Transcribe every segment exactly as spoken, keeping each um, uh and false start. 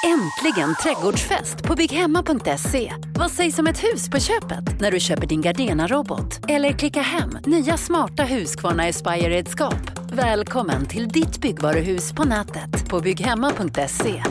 Äntligen trädgårdsfest på bygghemma punkt se. Vad sägs om ett hus på köpet när du köper din Gardena-robot? Eller klicka hem nya smarta Husqvarna Aspire-redskap. Välkommen till ditt byggvaruhus på nätet på bygghemma punkt se.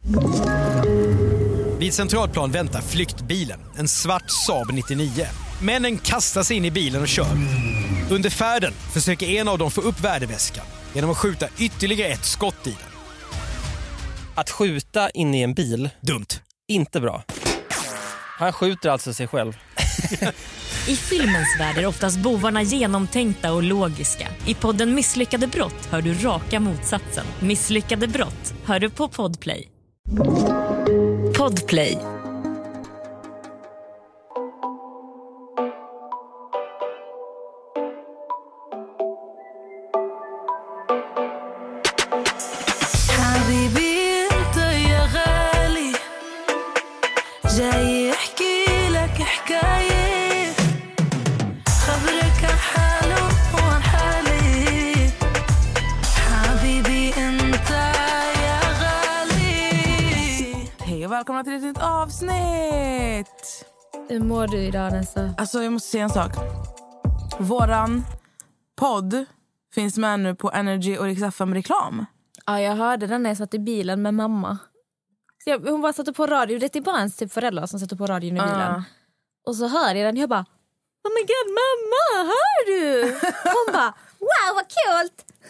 Vid Centralplan väntar flyktbilen, en svart Saab nittionio. Männen kastar sig in i bilen och kör. Under färden försöker en av dem få upp värdeväskan genom att skjuta ytterligare ett skott i den. Att skjuta in i en bil, dumt. Inte bra. Han skjuter alltså sig själv. I filmens värld är oftast bovarna genomtänkta och logiska. I podden Misslyckade brott hör du raka motsatsen. Misslyckade brott hör du på Podplay. Podplay. جاي احكي لك حكايه خبرك عن حاله وعن حالي حبيبي انت يا غالي. Hej och välkomna till ett nytt avsnitt. Hur mår du idag, Nessa? Alltså jag måste säga en sak. Våran podd finns med nu på Energy och Rix F M reklam. Ja, jag hörde den när jag satt i bilen med mamma. Jag, hon bara satte på radio. Det är bara ens typ föräldrar som sätter på radion i bilen. Uh. Och så hör jag den. Jag bara, oh my god, mamma, hör du? Hon bara, wow, vad kul.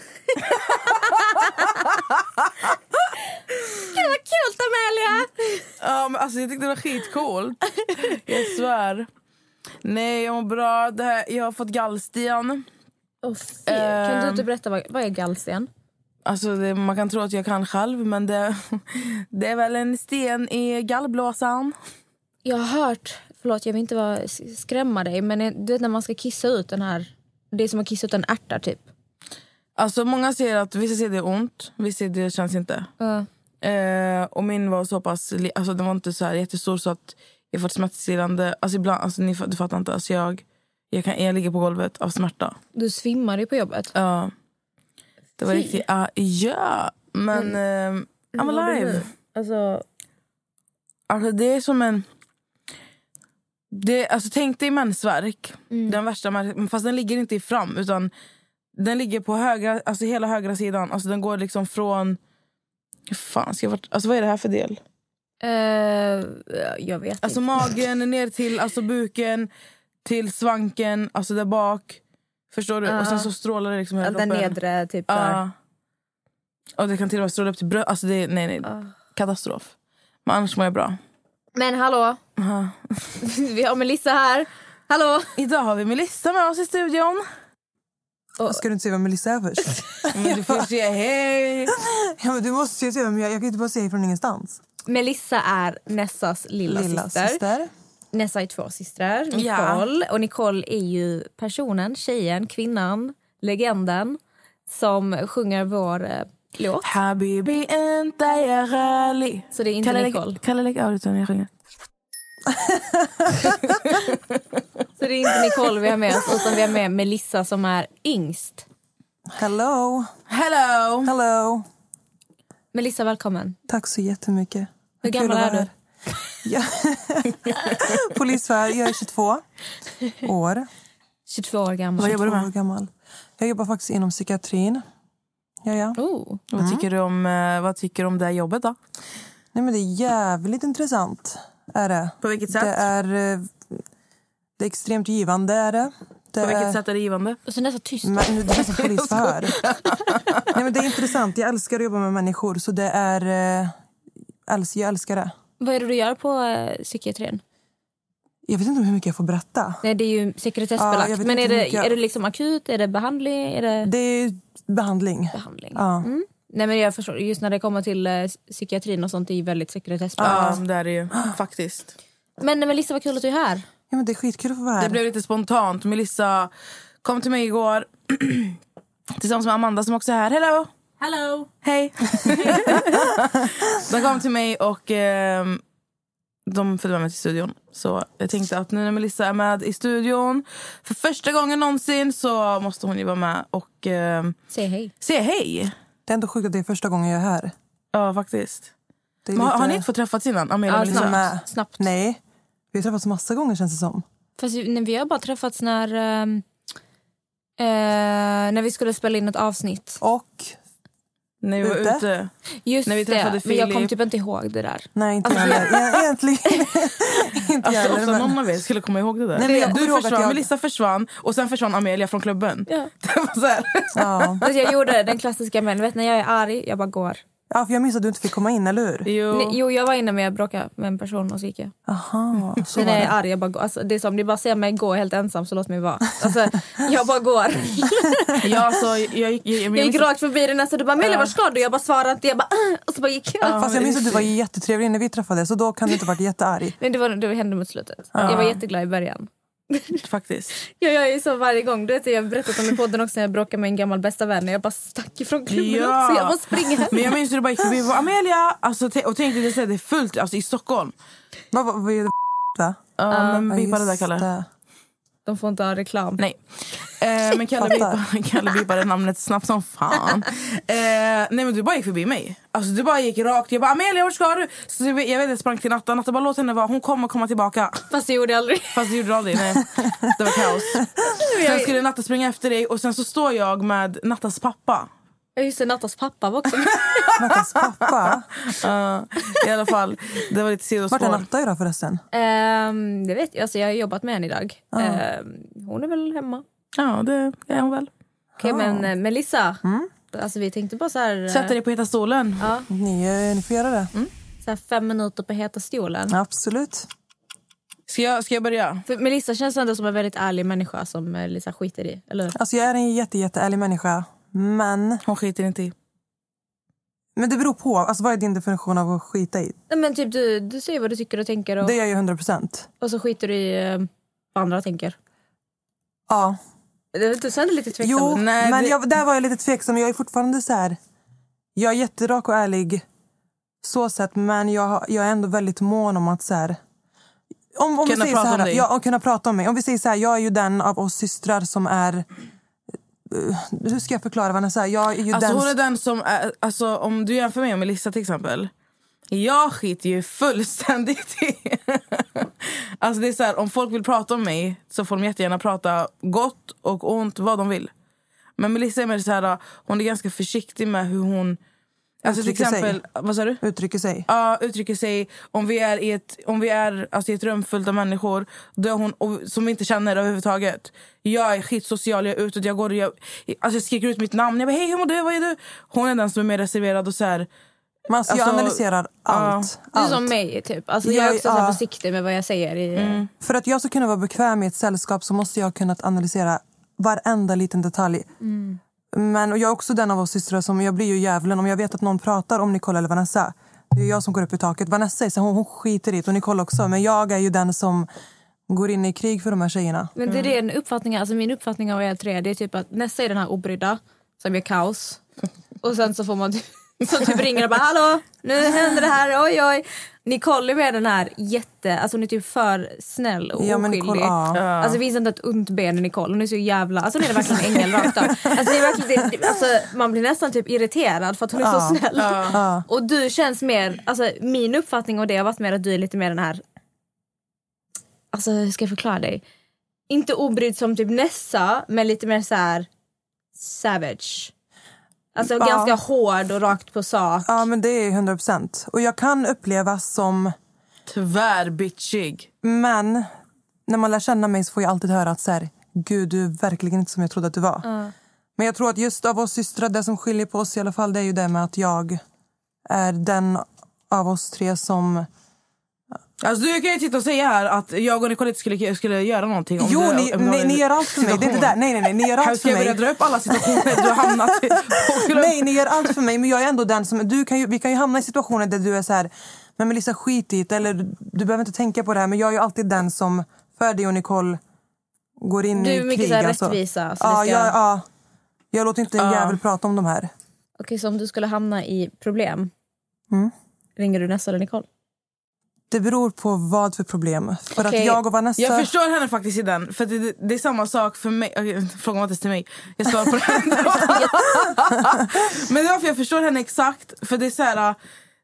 Gud, vad kul, Amelia. Ja, men alltså jag tyckte det var skitcoolt. Jag svär. Nej, jag mår bra. Det här, jag har fått gallsten. Oh, uh, kan du inte berätta, vad, vad är gallsten? Alltså det, man kan tro att jag kan själv, men det, det är väl en sten i gallblåsan. Jag har hört, förlåt jag vill inte vara, skrämma dig, men du vet när man ska kissa ut den här, det är som att kissa ut en ärta typ. Alltså många säger att vissa säger det är ont, vissa säger det känns inte. Uh. Eh, och min var så pass, alltså den var inte så här jättestor så att jag fått smärtstillande. Alltså ibland, alltså ni, du fattar inte, alltså jag, jag, kan, jag ligger på golvet av smärta. Du svimmar ju på jobbet. Ja. Uh. Det var Fy. riktigt, uh, ja, men mm. uh, I'm alive. Alltså, alltså det är som en, det, alltså tänk dig mensvärk, mm. den värsta, fast den ligger inte i fram utan den ligger på högra, alltså hela högra sidan, alltså den går liksom från, fan ska jag, alltså vad är det här för del? Uh, jag vet alltså inte. magen ner till, alltså buken till svanken, alltså där bak. Förstår du? Uh. Och sen så strålar det liksom den nedre typ uh. där. Och det kan till och med stråla upp till bröd. Alltså det är, nej nej, uh. katastrof. Men annars mår jag bra. Men hallå. Uh. Vi har Melissa här. Hallå. Idag har vi Melissa med oss i studion. Och ska du inte säga vad Melissa är först? Men du får säga hej. Ja, men du måste ju säga, men jag, jag kan inte bara säga från ingenstans. Melissa är Nessas lilla, lilla syster. syster. Nessa är två systrar, Nicole. Ja. Och Nicole är ju personen, tjejen, kvinnan, legenden som sjunger vår eh, låt. Habibi enta ya ghali. Så det är inte Kalle Nicole. Kalle lägga av jag sjunger. Så det är inte Nicole vi har med oss, utan vi har med Melissa som är yngst. Hello. Hello. Hello. Melissa, välkommen. Tack så jättemycket. Hur gammal är du? Ja. Polisfär, jag är tjugotvå år. tjugotvå år gammal. Vad jobbar du med? År gammal. Jag jobbar faktiskt inom psykiatrin. Ja, ja. Oh. Mm. Vad tycker du om, vad tycker du om det här jobbet då? Nej, men det är jävligt intressant. Är det. På vilket sätt? Det är, det är extremt givande, är det. det På vilket är... sätt är det givande? Och sen är det så tyst. Men, det är som polisför. Nej, men det är intressant. Jag älskar att jobba med människor. Så det är... Jag älskar det. Vad är det du gör på uh, psykiatrin? Jag vet inte hur mycket jag får berätta. Nej, det är ju sekretessbelagt. Ja, men är det, jag... är det liksom akut? Är det behandling? Är det... det är behandling. Behandling. Ja. Mm. Nej, men jag förstår. Just när det kommer till uh, psykiatrin och sånt är ju väldigt sekretessbelagt. Ja, det är det ju. Faktiskt. Men Melissa, vad kul att du är här. Ja, men det är skitkul att få vara här. Det blev lite spontant. Melissa kom till mig igår tillsammans med Amanda som också är här. Hello! Hello! Hej! De kom till mig och eh, de följde med mig till studion. Så jag tänkte att nu när Melissa är med i studion för första gången någonsin så måste hon ju vara med och eh, säga hej. Säga hej. Det är ändå sjukt att det är första gången jag är här. Ja, faktiskt. Men har, har ni inte fått träffats innan? Amelia Ja, och Melissa? snabbt. snabbt. Nej, vi har träffats massa gånger känns det som. Fast vi, vi har bara träffats när, um, uh, när vi skulle spela in ett avsnitt. Och... När vi var Ute? ute. Just När vi träffade det, men jag kom Filip. typ inte ihåg det där. Nej, inte jag heller. Ja, egentligen. inte Alltså, jag ofta heller, men... någon av er skulle komma ihåg det där. Nej, men jag kommer du ihåg att försvann, jag- Melissa försvann och sen försvann Amelia från klubben. Ja. Det var så här. Ja. Alltså jag gjorde den klassiska, men vet när jag är arg, jag bara går. ja, för jag minns att du inte fick komma in, eller hur? Jo. Nej, jo, jag var inne med att bråka med en person och så gick jag. Aha, så Sen var när jag är det. arg, jag bara går. Alltså, det är som, ni bara ser mig gå helt ensam så låt mig vara. Alltså, jag bara går. Ja, så jag, jag, jag, jag, Jag gick rakt förbi den nästa, du bara, Mille, var ska du? Jag bara svarade inte, jag bara, "Ah", och så bara gick jag. Fast jag minns att du var jättetrevlig när vi träffades, så då kan du inte varit jättearg. Nej, det, var, det hände mot slutet. Jag var jätteglad i början. faktiskt. Jag gör ju så varje gång. Du vet, jag har berättat om i podden också när jag bråkade med en gammal bästa vän. Jag bara stack ifrån klubben Ja. också. Jag bara springer. Men jag minns hur du bara gick förbi och bara, Amelia! Alltså, t- och tänkte det är fullt alltså, i Stockholm. Vad vad- vad är det va? Ja, men Ja, bipa det där, just Kalle. det. De får inte ha reklam. Nej. Eh, men Kalle Fattar. bipade, Kalle bipade namnet snabbt som fan. Eh, nej men du bara gick förbi mig. Alltså du bara gick rakt. Jag bara, Amelia, vart ska du? Så jag vet, jag vet jag sprang till Natta. Natta bara, låt henne vara. Hon kommer komma tillbaka. Fast det gjorde jag aldrig. Fast det gjorde du aldrig, nej. Det var kaos. Sen skulle Natta springa efter dig. Och sen så står jag med Nattas pappa. Jag just det, Nattas pappa var också. Nattas pappa. Uh, I alla fall, det var lite sidospår. Vart är Natta idag förresten? um, det vet jag, alltså jag har jobbat med henne idag. Um, hon är väl hemma. Ja, det är hon väl. Okej, Ah. men eh, Melissa. Alltså vi tänkte bara så här... eh, Sätta dig på heta stolen. Ja, Ni, eh, ni får göra det. så här fem minuter på heta stolen. Absolut. Ska jag, ska jag börja? För Melissa känns ändå som en väldigt ärlig människa som eh, Lisa skiter i, eller? Alltså jag är en jätte, jätteärlig människa. Men, Hon skiter inte i. men det beror på. Alltså vad är din definition av att skita i? Nej, men typ du, du säger vad du tycker och tänker och, Det gör jag hundra procent. och så skiter du i eh, vad andra tänker. Ja. Du, du kände lite tveksam. Jo, Nej, men det- jag, där var jag lite tveksam. Jag är fortfarande så här. Jag är jätterak och ärlig. Så sett, men jag, har- jag är ändå väldigt mån om att så här. Om, om vi Kunna säger prata så om här, dig. ja, och kunna prata om mig. Om vi säger så här, jag är ju den av oss systrar som är... Uh, hur ska jag förklara Vanessa? Jag är ju Alltså den... hon är den som är, alltså om du jämför mig med Melissa till exempel. Jag skiter ju fullständigt i. Alltså det är så här, om folk vill prata om mig så får de jättegärna prata gott och ont, vad de vill. Men Melissa är mer så här, hon är ganska försiktig med hur hon alltså till Uttrycker sig. exempel, vad sa du? Uttrycker sig. Ja, uttrycker sig. Om vi är i ett, om vi är, alltså, i ett rum fullt av människor då är hon, och, som vi inte känner överhuvudtaget. Jag är skitsocial, jag är utåt, jag går och jag, alltså, jag skriker ut mitt namn. Jag bara, hej, hur mår du? Vad är du? Hon är den som är mer reserverad och så här. Men alltså, jag Alltså, analyserar allt. Du är allt. som mig typ. Alltså, jag är Jag- också så här ja. försiktig med vad jag säger. I, Mm. För att jag ska kunna vara bekväm i ett sällskap så måste jag ha kunnat analysera varenda liten detalj. Mm. Men och jag är också den av oss systrar som jag blir ju jävlen om jag vet att någon pratar om Nicole eller Vanessa. Det är jag som går upp i taket. Vanessa är så hon, hon skiter i det och Nicole också. Men jag är ju den som går in i krig för de här tjejerna. Men det är det en uppfattning, alltså min uppfattning av er tre, det är typ att Nessa är den här obrydda som gör kaos. Och sen så får man typ, så typ ringer och bara, hallå, nu händer det här, oj oj. Nicole är med den här jätte, alltså hon är typ för snäll och Ja, men oskyldig. Nicole, ja. Alltså det finns inte ett ont ben i Nicole, hon är så jävla, alltså hon är verkligen en ängel rakt av. Alltså, det är verkligen, det, alltså man blir nästan typ irriterad för att hon är Ja. så snäll. Ja. Och du känns mer, alltså min uppfattning av det har varit mer att du är lite mer den här, alltså hur ska jag förklara dig? Inte obrydd som typ Nessa, men lite mer så här savage. Alltså Ja. ganska hård och rakt på sak. Ja, men det är hundra procent. Och jag kan upplevas som... Tvärbitchig. Men när man lär känna mig så får jag alltid höra att så här, gud, du är verkligen inte som jag trodde att du var. Men jag tror att just av oss systrar, det som skiljer på oss i alla fall, det är ju det med att jag är den av oss tre som... Alltså du kan ju titta och säga här att jag och Nicolette skulle, skulle göra någonting om Jo, det, ni, om det var ni, en ni gör allt för mig. Det är inte där. Nej, nej, nej. Ni gör Här allt ska för jag börja mig. dra upp alla situationer du har hamnat i. på grund- Nej, ni gör allt för mig. Men jag är ändå den som... Du kan ju, vi kan ju hamna i situationer där du är så här... Men Melissa, skit i det. Eller du behöver inte tänka på det här. Men jag är ju alltid den som för dig och Nicole går in Du i är mycket krig. så här alltså. rättvisa. Så Ja, vi ska... jag, ja. Jag låter inte en Ja. jävel prata om de här. Okej, så om du skulle hamna i problem, Mm. ringer du Nessa eller Nicole? Det beror på vad för problem. För Okej, att jag och Vanessa... Jag förstår henne faktiskt i den. För det, det är samma sak för mig. Okej, frågan var inte till mig. Jag svarar på den. Men det var för jag förstår henne exakt. För det är så här...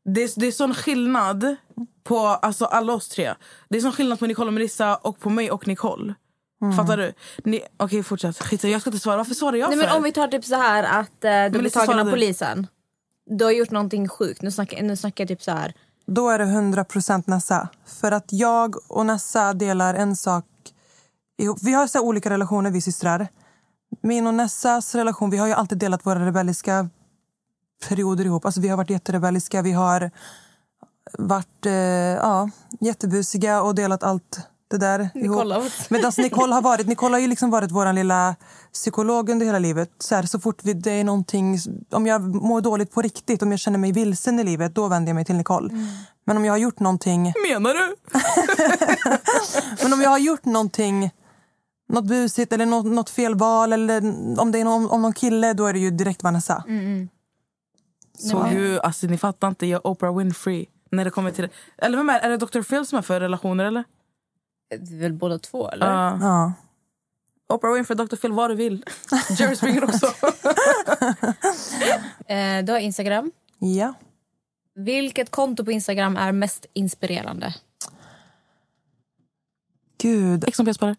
Det är, det är sån skillnad på alltså, alla oss tre. Det är sån skillnad på Nicole och Melissa och på mig och Nicole. Mm. Fattar du? Ni, okej, fortsätt. Skit, jag ska inte svara. Varför svarar jag Nej, för? Men om vi tar typ så här att eh, du blir tagen av polisen. Du har gjort någonting sjukt. Nu snackar, nu snackar jag typ så här. Då är det hundra procent Nessa. För att jag och Nessa delar en sak ihop. Vi har så olika relationer, vi systrar. Min och Nessas relation, vi har ju alltid delat våra rebelliska perioder ihop. Alltså vi har varit jätterebelliska, vi har varit eh, ja, jättebusiga och delat allt det där Nicole ihop. Men alltså Nicole har varit, Nicole har ju liksom varit våran lilla psykolog under hela livet. Så, här, så fort vi, det är någonting, om jag mår dåligt på riktigt, om jag känner mig vilsen i livet, då vänder jag mig till Nicole. Mm. Men om jag har gjort någonting... Menar du? Men om jag har gjort någonting, något busigt eller något, något fel val, eller om det är någon, om någon kille, då är det ju direkt Vanessa. Mm. Så ju, alltså ni fattar inte, jag är Oprah Winfrey när det kommer till det. Eller vem är, är det doktor Phil som är för relationer eller? Det är väl båda två eller? Ja. Uh. Ja. Oprah Winfrey, doktor Phil, vad du vill. Jerry Springer också. eh, du har Instagram. Ja. Vilket konto på Instagram är mest inspirerande? Gud. Ex som P-spelare.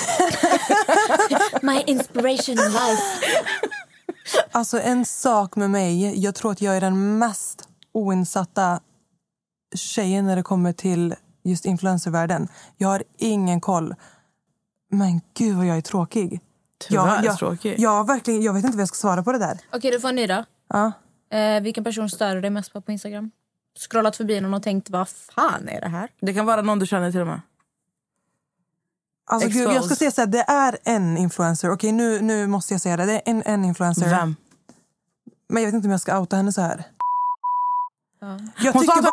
My inspiration in life. Alltså en sak med mig, jag tror att jag är den mest oinsatta tjejen när det kommer till just influencervärlden. Jag har ingen koll. Men gud vad jag är tråkig. Tyvärr jag, jag, tråkig. Jag, verkligen, jag vet inte vad jag ska svara på det där. Okej, du får en ny då. Ja. Eh, vilken person stör dig mest på på Instagram? Scrollat förbi någon och tänkt, vad fan är det här? Det kan vara någon du känner till och med. Alltså gud, jag ska säga så här, det är en influencer. Okej, nu, nu måste jag säga det. Det är en, en influencer. Vem? Men jag vet inte om jag ska outa henne så här. Ja. Jag tycker bara...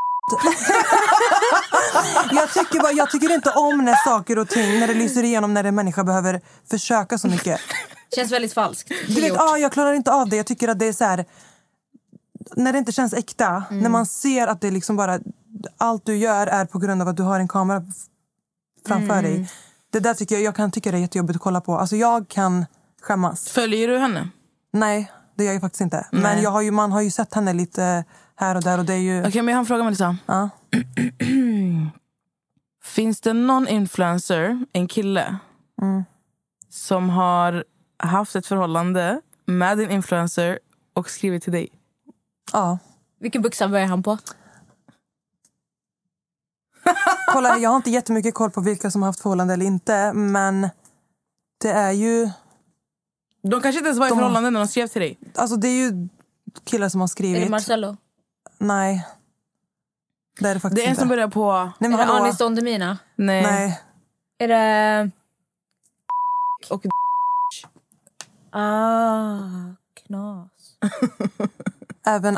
jag, tycker bara, jag tycker inte om när saker och ting, när det lyser igenom, när en människa behöver försöka så mycket. Känns väldigt falskt. Du vet, ah, jag klarar inte av det. Jag tycker att det är så här, när det inte känns äkta, mm. när man ser att det liksom bara, allt du gör är på grund av att du har en kamera framför mm. dig. Det där tycker jag, jag kan tycka det är jättejobbigt att kolla på. Alltså jag kan skämmas. Följer du henne? Nej, det gör jag faktiskt inte. Nej. Men jag har ju, man har ju sett henne lite här och där och det är ju... Okej, okay, men jag har en fråga Melissa. Ja. Finns det någon influencer, en kille, mm. som har haft ett förhållande med en influencer och skrivit till dig? Ja. Vilken bokstav är han på? Kolla, jag har inte jättemycket koll på vilka som har haft förhållande eller inte, men det är ju... De kanske inte ens var i de... förhållande när de skrev till dig. Alltså det är ju killar som har skrivit. Är det Marcello? Nej. Det är det faktiskt Det är en inte. som börjar på... Nej, men är det hallå? Anis Don Demina? Nej. Nej. Är det... Och... Ah, knas. Även...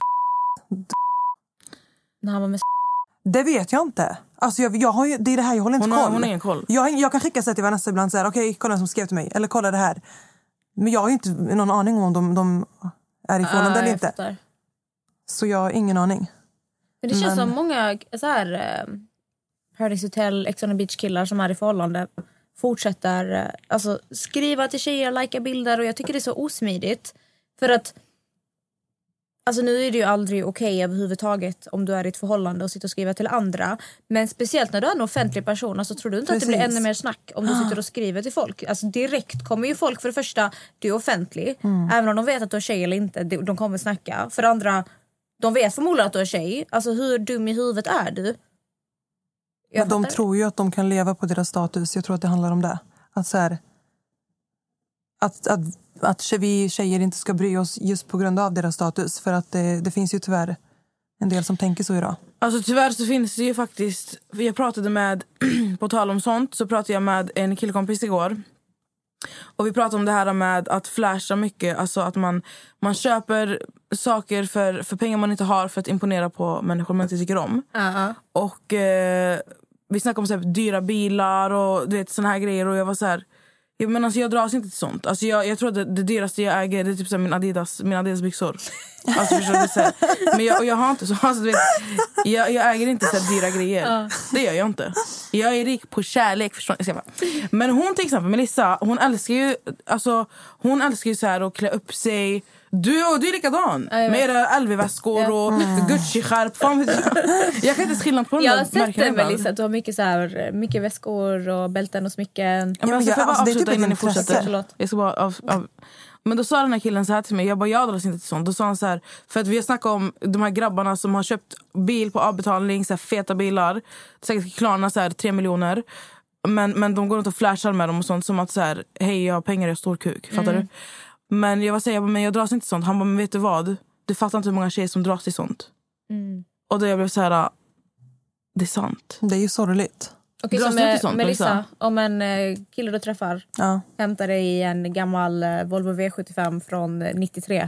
När han var med... Det vet jag inte. Alltså jag, jag har ju, det är det här, jag håller inte hon koll. Har, hon har ingen koll. Jag, jag kan skicka sig till Vanessa ibland så här, okej, okay, kolla som skrev till mig. Eller kolla det här. Men jag har ju inte någon aning om de, de är i förhållande ah, eller inte. Fattar. Så jag har ingen aning. Men det känns Men... som många så här eh, Paradise Hotel, Ex on the Beach killar som är i förhållande fortsätter eh, alltså skriva till tjejer, lajka bilder, och jag tycker det är så osmidigt. För att alltså nu är det ju aldrig okej okay överhuvudtaget om du är i ett förhållande och sitter och skriver till andra. Men speciellt när du är en offentlig person, alltså tror du inte Precis. Att det blir ännu mer snack om du sitter och skriver till folk? Alltså direkt kommer ju folk, för det första, du är offentlig. Mm. Även om de vet att du är tjej eller inte, de kommer snacka. För det andra, de vet förmodligen att du är tjej. Alltså hur dum i huvudet är du? Jag de tror ju att de kan leva på deras status. Jag tror att det handlar om det. Att så här, att, att, att vi tjejer inte ska bry oss just på grund av deras status. För att det, det finns ju tyvärr en del som tänker så idag. Alltså tyvärr så finns det ju faktiskt... Jag pratade med, på tal om sånt, så pratade jag med en killkompis igår. Och vi pratade om det här med att flasha mycket. Alltså att man, man köper saker för, för pengar man inte har för att imponera på människor man inte tycker om. Uh-huh. Och eh, vi snackade om så här, dyra bilar och du vet, såna här grejer. Och jag var så här... Ja, men alltså, jag dras inte till sånt. Alltså, jag, jag tror att det, det dyraste jag äger, det är typ så här, min Adidas, min Adidas byxor. Alltså, förstår du, så här. Men jag, och jag har inte så. Alltså, du vet, jag, jag äger inte så här dyra grejer. Uh. Det gör jag inte. Jag är rik på kärlek, förstår du? Men hon till exempel, Melissa, hon älskar ju, alltså, hon älskar ju så här att klä upp sig Du, du är likadan. Ja, med era L V-väskor ja. och mm. Gucci-skärp. Fan, jag kan inte skillnad på de jag har sett det, Melissa, att du har mycket, så här, mycket väskor och bälten och smycken. Ja, men alltså, jag, alltså, det är typ innan ni fortsätter. Jag ska bara av, av. Men då sa den här killen så här till mig. Jag bara, jag dras inte till sånt. Då sa han så här, för att vi har snackat om de här grabbarna som har köpt bil på avbetalning, så här feta bilar. Säkert Klarna så här tre miljoner. Men, men de går runt och flashar med dem och sånt som att så här, hej, jag har pengar, jag har stor kuk. Fattar mm. du? Men jag var säga, men jag dras inte till sånt. Han bara, men vet du vad? Du fattar inte hur många tjejer som dras till sånt. Mm. Och då jag blev så här, det är sant. Det är ju sorgligt. Okej, så med, sånt, Melissa, om en eh, kille du träffar ja. hämtar dig i en gammal eh, Volvo V sjuttiofem från eh, nittiotre.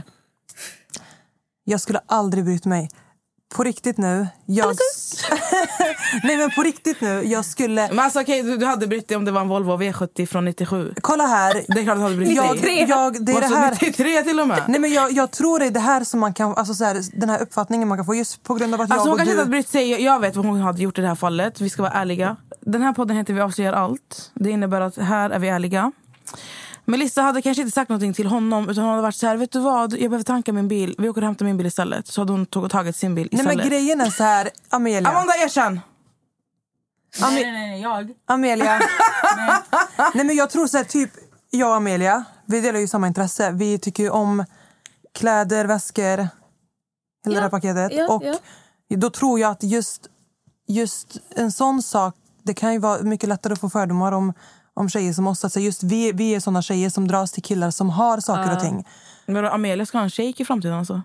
Jag skulle aldrig bryta mig. På riktigt nu. Jag... Nej, men på riktigt nu. Jag skulle... Men alltså okej, okay, du, du hade brytt dig om det var en Volvo V sjuttio från nittiosju. Kolla här. Det är klart du hade brytt dig. nittiotre. Jag, det är det här... nittiotre till och med. Nej, men jag, jag tror det är det här som man kan... Alltså så här, den här uppfattningen man kan få just på grund av att alltså, jag hon och kanske du... inte brytt sig. Jag, jag vet vad hon hade gjort i det här fallet. Vi ska vara ärliga. Den här podden heter Vi avslöjar allt. Det innebär att här är vi ärliga. Melissa hade kanske inte sagt någonting till honom, utan hon hade varit så här, vet du vad, jag behöver tanka min bil, vi åker och hämtar min bil istället. Så hade hon tog och tagit sin bil istället. Nej, men grejen är så här, Amelia. Amanda, erkänn! Am- nej, nej, nej, jag. Amelia. nej. nej, men jag tror så här, typ, jag och Amelia, vi delar ju samma intresse. Vi tycker ju om kläder, väskor, hela ja. det här paketet. Ja, och ja. då tror jag att just, just en sån sak, det kan ju vara mycket lättare att få fördomar om om tjejer som oss. Alltså just vi, vi är såna tjejer som dras till killar som har saker uh. och ting. Men Amelia ska ha en tjejk i framtiden alltså?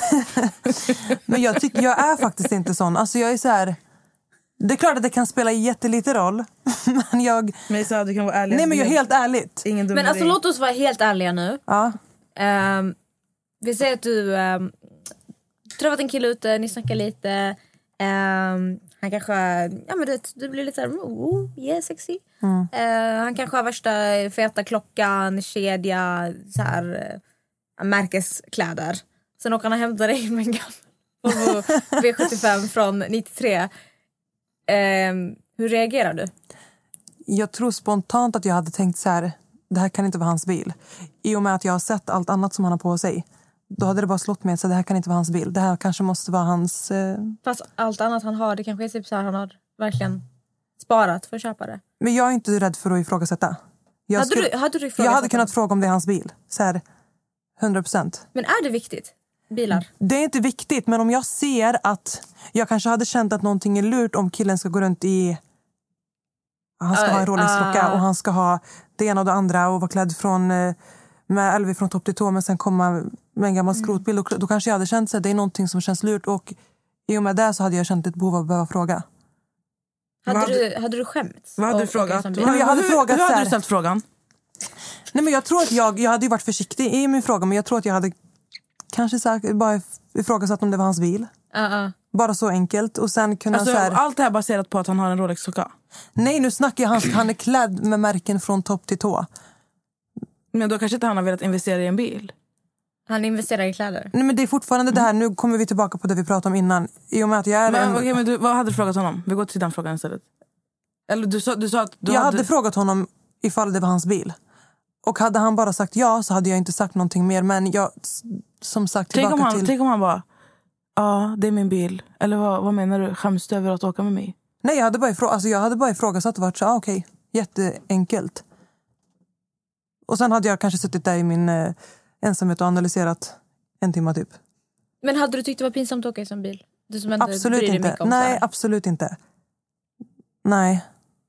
Men jag tycker jag är faktiskt inte sån. Alltså jag är så här. Det är klart att det kan spela jättelite roll. Men jag... Men så du kan vara ärlig. Nej, men jag är helt ärligt. Ingen men alltså låt oss vara helt ärliga nu. Ja. Um, vi säger att du um, träffat en kille ute, ni snackar lite. Um, han kanske, ja men det, du blir lite såhär, oh, yeah, sexy. Mm. Uh, han kanske har värsta feta klockan, kedja, så här uh, märkeskläder. Sen åker han och hämtar dig med en gammal V sjuttiofem från nittiotre. Uh, hur reagerar du? Jag tror spontant att jag hade tänkt så här, det här kan inte vara hans bil. I och med att jag har sett allt annat som han har på sig. Då hade det bara slått mig så det här kan inte vara hans bil. Det här kanske måste vara hans... Eh... Fast allt annat han har, det kanske är typ så här, han har verkligen sparat för att köpa det. Men jag är inte rädd för att ifrågasätta. Jag, hade skulle... du, hade du jag hade kunnat fråga om det är hans bil. Så här, hundra procent. Men är det viktigt? Bilar? Det är inte viktigt, men om jag ser att... Jag kanske hade känt att någonting är lurt om killen ska gå runt i... Han ska uh, ha en Rolex-klocka uh. och han ska ha det ena och det andra och vara klädd från... Eh, med L V från topp till tå, men sen komma med en gammal skrotbil. Mm. Då, då kanske jag hade känt att det är någonting som känns lurt. Och i och med det så hade jag känt ett behov av att behöva fråga. Hade, hade, du, hade du skämt? Vad hade du frågat? Nej, jag hade hur, frågat hur hade du ställt frågan? Nej, men jag tror att jag, jag hade ju varit försiktig i min fråga. Men jag tror att jag hade kanske sagt, bara ifrågasatt om det var hans bil. Uh-uh. Bara så enkelt. Och sen kunna alltså, så här... Allt det här baserat på att han har en Rolex-klocka? Nej, nu snackar jag han, han är klädd med märken från topp till tå. Men då kanske inte han har velat investera i en bil. Han investerar i kläder. Nej, men det är fortfarande mm. det här. Nu kommer vi tillbaka på det vi pratade om innan. I och med att jag är men, en... okay, men du, vad hade du frågat honom? Vi går till den frågan istället. Eller du sa, du sa att du jag hade... hade frågat honom ifall det var hans bil. Och hade han bara sagt ja så hade jag inte sagt någonting mer. Men jag, som sagt, tillbaka tänk om han, till... Tänk om han bara, ja, det är min bil. Eller vad, vad menar du? Skäms du över att åka med mig? Nej, jag hade bara, ifrå... alltså, jag hade bara ifrågasatt och varit så, ah, okej, okay, jätteenkelt. Och sen hade jag kanske suttit där i min eh, ensamhet och analyserat en timme typ. Men hade du tyckt det var pinsamt att åka i som bil? Du som inte absolut bryr dig inte. Mycket om Nej, absolut inte. Nej.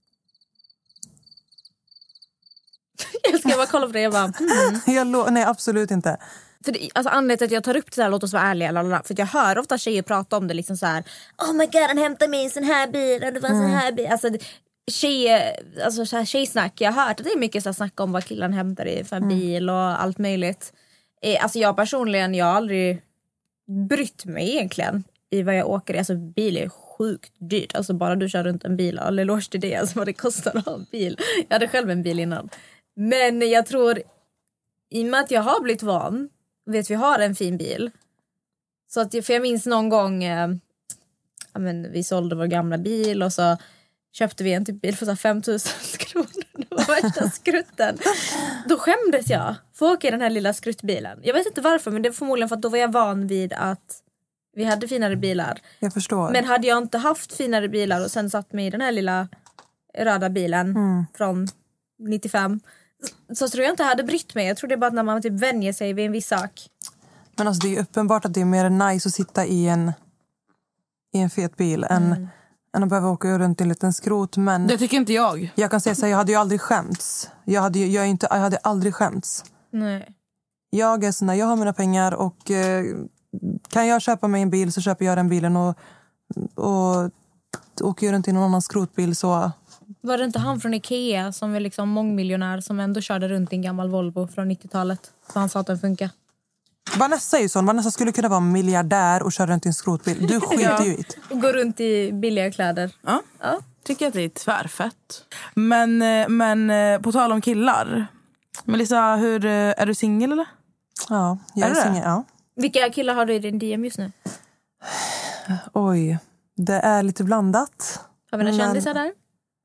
Jag ska bara kolla på det. Jag bara, mm. jag lo- nej, absolut inte. För det, alltså anledningen till att jag tar upp det så här, låt oss vara ärliga, lalala, för jag hör ofta tjejer prata om det liksom så här, oh my god, han hämtar mig i en sån här bil och det var en mm. sån här bil. Alltså tjej, alltså så här tjejsnack, jag har hört att det är mycket så här snack om vad killen hämtar i för en mm. bil och allt möjligt. Eh, alltså jag personligen, jag har aldrig brytt mig egentligen i vad jag åker i. Alltså bil är sjukt dyrt. Alltså bara du kör runt en bil, eller eloge till det, alltså vad det kostar att ha en bil. Jag hade själv en bil innan. Men jag tror, i och med att jag har blivit van, vet vi har en fin bil. Så att, för jag minns någon gång, eh, ja, men vi sålde vår gamla bil och så köpte vi en typ bil för så fem tusen kronor. Det var värsta skrutten. Då skämdes jag för att åka i den här lilla skruttbilen. Jag vet inte varför, men det var förmodligen för att då var jag van vid att vi hade finare bilar. Jag förstår. Men hade jag inte haft finare bilar och sen satt mig i den här lilla röda bilen mm. från nittiofem, så tror jag inte jag hade brytt mig. Jag tror det är bara att när man typ vänjer sig vid en viss sak. Men alltså det är uppenbart att det är mer nice att sitta i en, i en fet bil än, Mm. än att behöva åka runt i en liten skrot. Men Det tycker inte jag. jag kan säga så här, jag hade ju aldrig skämts. Jag hade, ju- jag är inte, jag hade aldrig skämts. Nej. Jag är sån där, jag har mina pengar och eh, kan jag köpa mig en bil så köper jag den bilen och, och åker jag runt i någon annan skrotbil så... Var det inte han från Ikea som är liksom mångmiljonär som ändå körde runt i en gammal Volvo från nittiotalet? För han sa att den funkar. Vanessa är ju sån. Vanessa skulle kunna vara miljardär och köra runt i en skrotbil. Du skiter ju i det. Och gå runt i billiga kläder. Ja. Ja. Tycker att det är tvärfett. Men, eh, men eh, på tal om killar. Melissa, hur, eh, är du singel eller? Ja, jag Är är det? singel. Ja. Vilka killar har du i din D M just nu? Oj, det är lite blandat. Har vi några Men- kändisar där?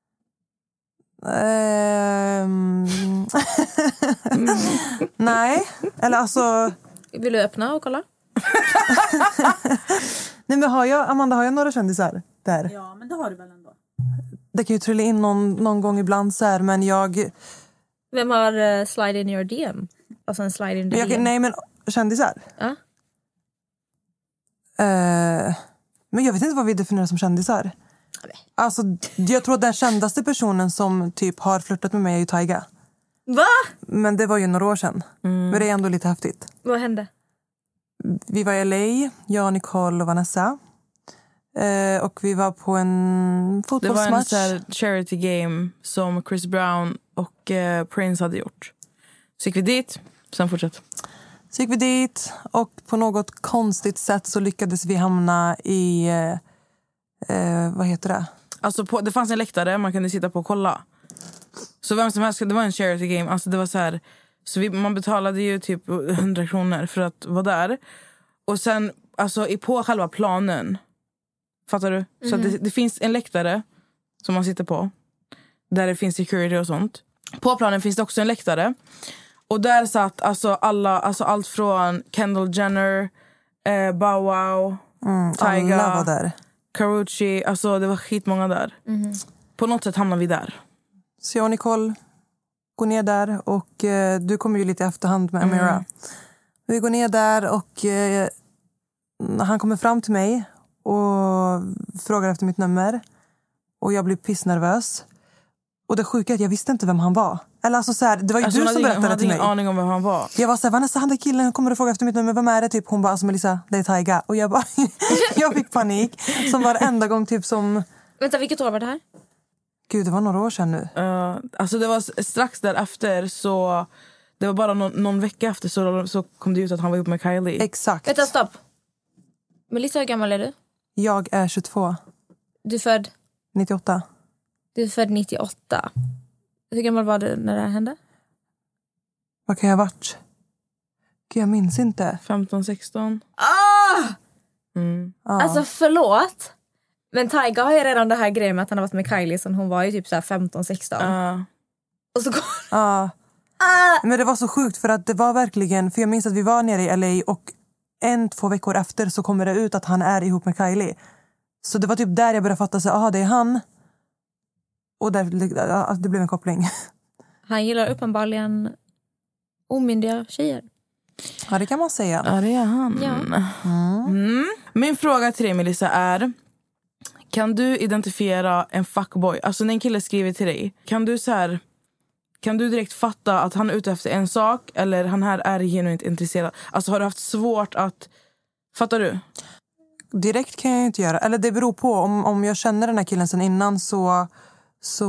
Ehm... Nej, eller alltså... Vill du öppna och kolla? Nej, men har jag, Amanda, har jag några kändisar där? Ja, men det har du väl ändå. Det kan ju trilla in någon, någon gång ibland så här, men jag... Vem har uh, slide in your D M? Alltså en slide in the jag D M. nej, men kändisar? Ja. Eh, men jag vet inte vad vi definierar som kändisar. Alltså, jag tror att den kändaste personen som typ har flirtat med mig är ju Tyga. Va? Men det var ju några år sedan. Men det är ändå lite häftigt. Vad hände? Vi var i L A, jag, Nicole och Vanessa. Eh, och vi var på en Det var en fotbollsmatch. så här charity game som Chris Brown och eh, Prince hade gjort. Så gick vi dit, sen fortsatt. Så gick vi dit och på något konstigt sätt så lyckades vi hamna i... Eh, eh, vad heter det? Alltså på, det fanns en läktare man kunde sitta på och kolla. Så vem som helst, det var en charity game. Alltså det var så här, så vi, man betalade ju typ hundra kronor för att vara där. Och sen alltså i på själva planen. Fattar du? Så att det, det finns en läktare som man sitter på. Där det finns security och sånt. På planen finns det också en läktare. Och där satt alltså alla, alltså allt från Kendall Jenner, eh, Bow Wow, Mm, Tyga, alla var där. Karrueche. Alltså det var skitmånga där. På något sätt hamnade vi där. Så jag och Nicole går ner där och eh, du kommer ju lite i efterhand med Amira. Mm. Vi går ner där och eh, han kommer fram till mig och frågar efter mitt nummer. Och jag blir pissnervös. Och det sjuka är att jag visste inte vem han var. Eller alltså så här, det var ju Alltså, du hon som hade, ingen- hon berättade hade till ingen mig. aning om vem han var. Jag var så här, Vanessa, han där killen kommer och frågar efter mitt nummer. Vem är det? Typ, hon bara, alltså Melissa, det är Tyga. Och jag bara, jag fick panik. Som varenda gång typ som... Vänta, vilket år var det här? Gud, det var några år sedan nu. Uh, alltså det var s- strax därefter så... Det var bara någon, någon vecka efter så, så kom det ut att han var ihop med Kylie. Exakt. Vänta, stopp. Melissa, hur gammal är du? Jag är tjugotvå. Du är född, nittioåtta. du är född nittioåtta. Hur gammal var du när det här hände? Vad kan jag ha varit? Gud, jag minns inte. femton sexton. Ah! Mm. Ja. Alltså förlåt. Men Tyga har ju redan det här grejen med att han har varit med Kylie sen hon var ju typ så här femton sexton. Uh, Och så går... Ja. Ah! Men det var så sjukt för att det var verkligen... För jag minns att vi var nere i L A och en, två veckor efter så kommer det ut att han är ihop med Kylie. Så det var typ där jag började fatta sig. Aha, det är han. Och där, ja, det blev en koppling. Han gillar uppenbarligen omyndiga tjejer. Ja, det kan man säga. ja, det är han. Ja. Mm. Min fråga till dig, Melissa, är... Kan du identifiera en fuckboy? Alltså när en kille skriver till dig, kan du så här... Kan du direkt fatta att han är ute efter en sak eller han här är genuint intresserad? Alltså har du haft svårt att... Fattar du? Direkt kan jag ju inte göra. Eller det beror på. Om, om jag känner den här killen sen innan så... Så...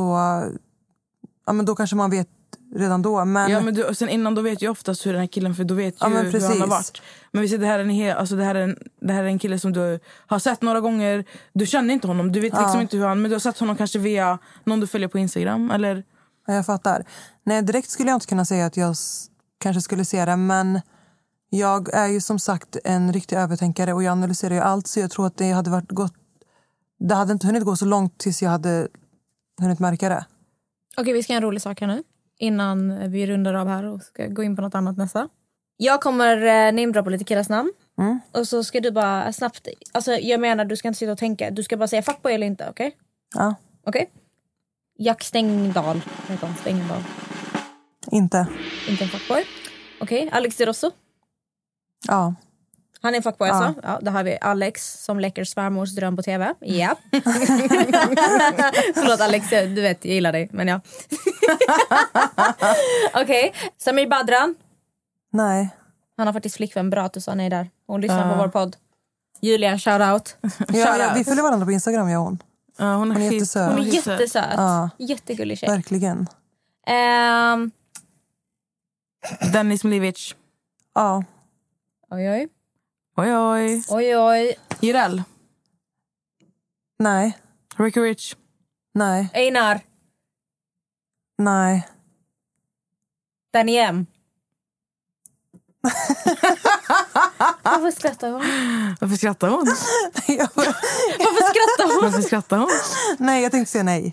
Ja, men då kanske man vet redan då. Men... Ja, men du, sen innan då vet ju oftast hur den här killen, för då vet ju Ja, men hur han precis. har varit. Men vi ser det här är en hel, alltså det här är en, det här är en kille som du har sett några gånger. Du känner inte honom, du vet Ja. liksom inte hur han, men du har sett honom kanske via någon du följer på Instagram eller... Ja, jag fattar. Nej, direkt skulle jag inte kunna säga att jag s- kanske skulle se det. Men jag är ju som sagt en riktig övertänkare och jag analyserar ju allt. Så jag tror att det hade varit gott... Det hade inte hunnit gå så långt tills jag hade hunnit märka det. Okej, vi ska göra en rolig sak här nu. Innan vi rundar av här och ska gå in på något annat nästa. Jag kommer eh, namedra på lite killars namn. Mm. Och så ska du bara snabbt... Alltså jag menar, du ska inte sitta och tänka. Du ska bara säga fuckboy eller inte, okej? Okay? Ja. Okej? Okay? Jack Stängdahl. Heter han, Stängdahl. Inte. Inte en fuckboy. Okej, okay. Alex de Rosso. Ja. Han är en fuckboy ja. alltså. Ja, då har vi Alex som leker svärmors dröm på tv. Ja. Förlåt Alex, du vet, jag gillar dig. Men ja. Okej, okay. Samir Badran. Nej. Han har faktiskt flickvän, bra att du sa nej där. Hon lyssnar uh. på vår podd. Julia, shout out. Ja, ja, vi följer varandra på Instagram, jag och hon. Uh, hon är, hon är jättesöt. Hon är jättesöt. Ja. Jättegullig tjej. Verkligen. Um, Dennis Mlivic. Ja. Oj, oj. Oj, oj. Oj, oj. Jireel. Nej. Ricky Rich. Nej. Einar. Nej. Danny M. Varför skrattar hon? Varför skrattar hon? Varför skrattar hon? Varför skrattar hon? Nej, jag tänkte säga nej.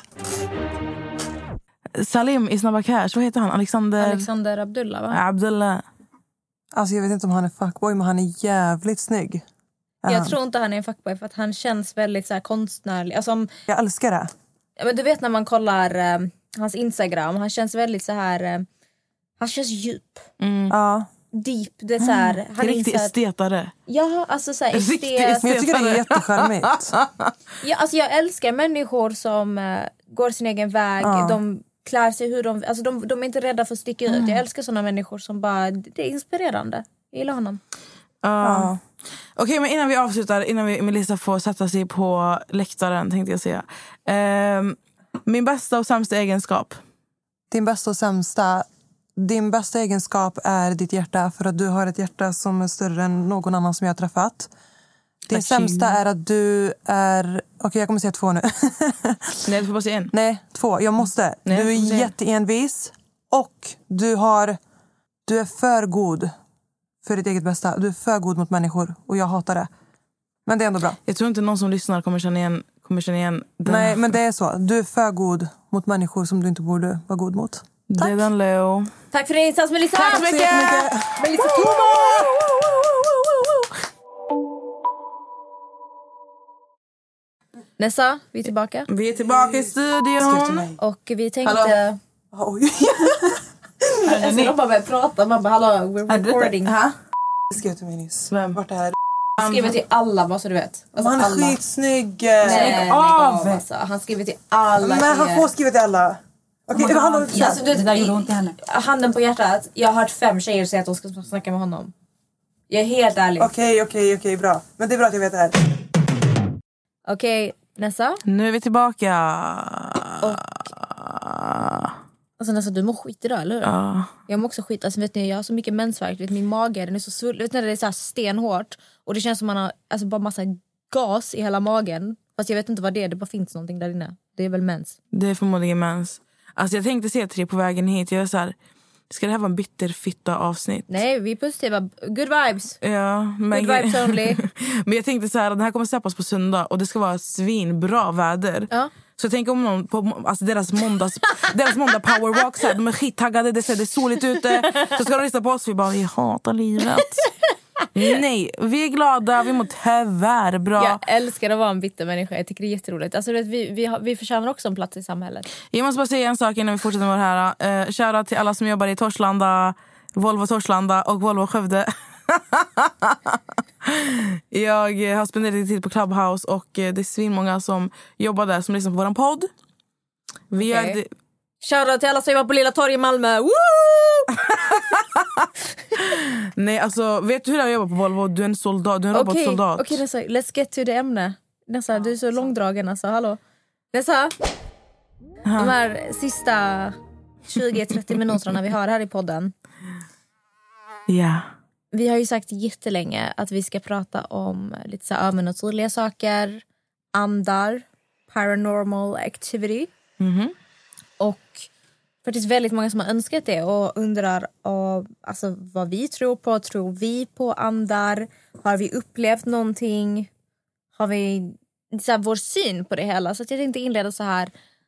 Salim i Snabba Cash, vad heter han? Alexander... Alexander Abdullah, va? Abdullah. Alltså jag vet inte om han är fuckboy, men han är jävligt snygg. Är jag han? tror inte han är en fuckboy för att han känns väldigt så här konstnärlig. Alltså, om, Jag älskar det. ja, men du vet när man kollar eh, hans Instagram, han känns väldigt så här... Eh, han känns djup. Mm. Ja. Deep, det är så här... Han Riktig är så här, estetare. ja, alltså så här, Riktig estet. Men jag tycker det är jättecharmigt. Ja, alltså jag älskar människor som eh, går sin egen väg. Ja. De klär sig hur de... Alltså de, de är inte rädda för att sticka ut. Jag älskar såna människor som bara... Det är inspirerande. Jag gillar honom. Uh. Ja. Okej, okay, men innan vi avslutar, innan vi, Melissa får sätta sig på läktaren, tänkte jag säga. Uh, min bästa och sämsta egenskap. Din bästa och sämsta... Din bästa egenskap är ditt hjärta, för att du har ett hjärta som är större än någon annan som jag har träffat. Din Tack. sämsta är att du är... Okej, okay, jag kommer säga två nu. Nej, du får bara säga en. Nej, två. Jag måste. Nej, du är säga. jätteenvis och du har... Du är för god för ditt eget bästa. Du är för god mot människor och jag hatar det. Men det är ändå bra. Jag tror inte någon som lyssnar kommer känna igen, kommer känna igen den. Nej, men det är så. Du är för god mot människor som du inte borde vara god mot. Det är den, Leo. Tack för din insats, Melissa! Tack så mycket! Melissa Thomas! Nessa, vi är tillbaka. Vi är tillbaka i studion. Och vi tänkte... Hallå? Oj. Alltså, de bara börjar prata. Man bara, hallå, we're recording. Ha? Skrev till mig nyss. Vem? Vart är Han skriver till alla, bara så du vet. Alltså, han är alla. skitsnygg. Nej, lägg av. Alltså. Han skriver till alla. Men han er. får skriva till alla. Okej, okay, hallå. Alltså, du vet, i, handen på hjärtat. Jag har hört fem tjejer säga att de ska snacka med honom. Jag är helt ärlig. Okej, okej, okej, bra. Men det är bra att jag vet det här. Okej, Nessa. Nu är vi tillbaka. Och... Alltså Nessa, du mår skit idag, eller hur? Ja. Jag mår också skit. Alltså, vet ni, jag har så mycket mensvärk. Vet, min mage, den är så svull. Vet ni, det är så här stenhårt. Och det känns som man har alltså, bara massa gas i hela magen. Fast jag vet inte vad det är. Det bara finns någonting där inne. Det är väl mens. Det är förmodligen mens. Alltså jag tänkte säga till dig på vägen hit. Jag är så här, ska det här vara en bitterfitta avsnitt? Nej, vi är positiva. Good vibes. Ja, men, Good vibes only. men jag tänkte så här, den här kommer släppas på söndag. Och det ska vara svinbra väder. Ja. Så jag tänker om någon på alltså deras måndags deras måndag powerwalk så här, de är skittaggade, det är soligt ute. Så ska de lyssna på oss, vi bara, vi hatar livet. Nej, vi är glada, vi mår tyvärr bra. Jag älskar att vara en bitter människa. Jag tycker det är jätteroligt. Alltså, du vet, vi, vi, har, vi förtjänar också en plats i samhället. Jag måste bara säga en sak innan vi fortsätter med det här. Uh, shoutout till alla som jobbar i Torslanda, Volvo Torslanda och Volvo Skövde. Jag har spenderat lite tid på Clubhouse och det är svinmånga som jobbar där som lyssnar på våran podd. Vi okay. är... Shoutout till alla som jobbar på Lilla Torg i Malmö. Woo! Nej, alltså, vet du hur jag jobbar på Volvo? Du är en soldat, du är en okay. robotsoldat. Okej, okay, let's get to the ämne. Nessa, du är så långdragen alltså, hallå. Nessa, de här sista tjugo till trettio minuterna vi har här i podden. Ja. Yeah. Vi har ju sagt jättelänge att vi ska prata om lite så här övernaturliga saker, andar, paranormal activity. Mm-hmm. Och faktiskt väldigt många som har önskat det och undrar och, alltså, vad vi tror på. Tror vi på andar? Har vi upplevt någonting? Har vi så här, vår syn på det hela? Så att jag tänkte inleda så här.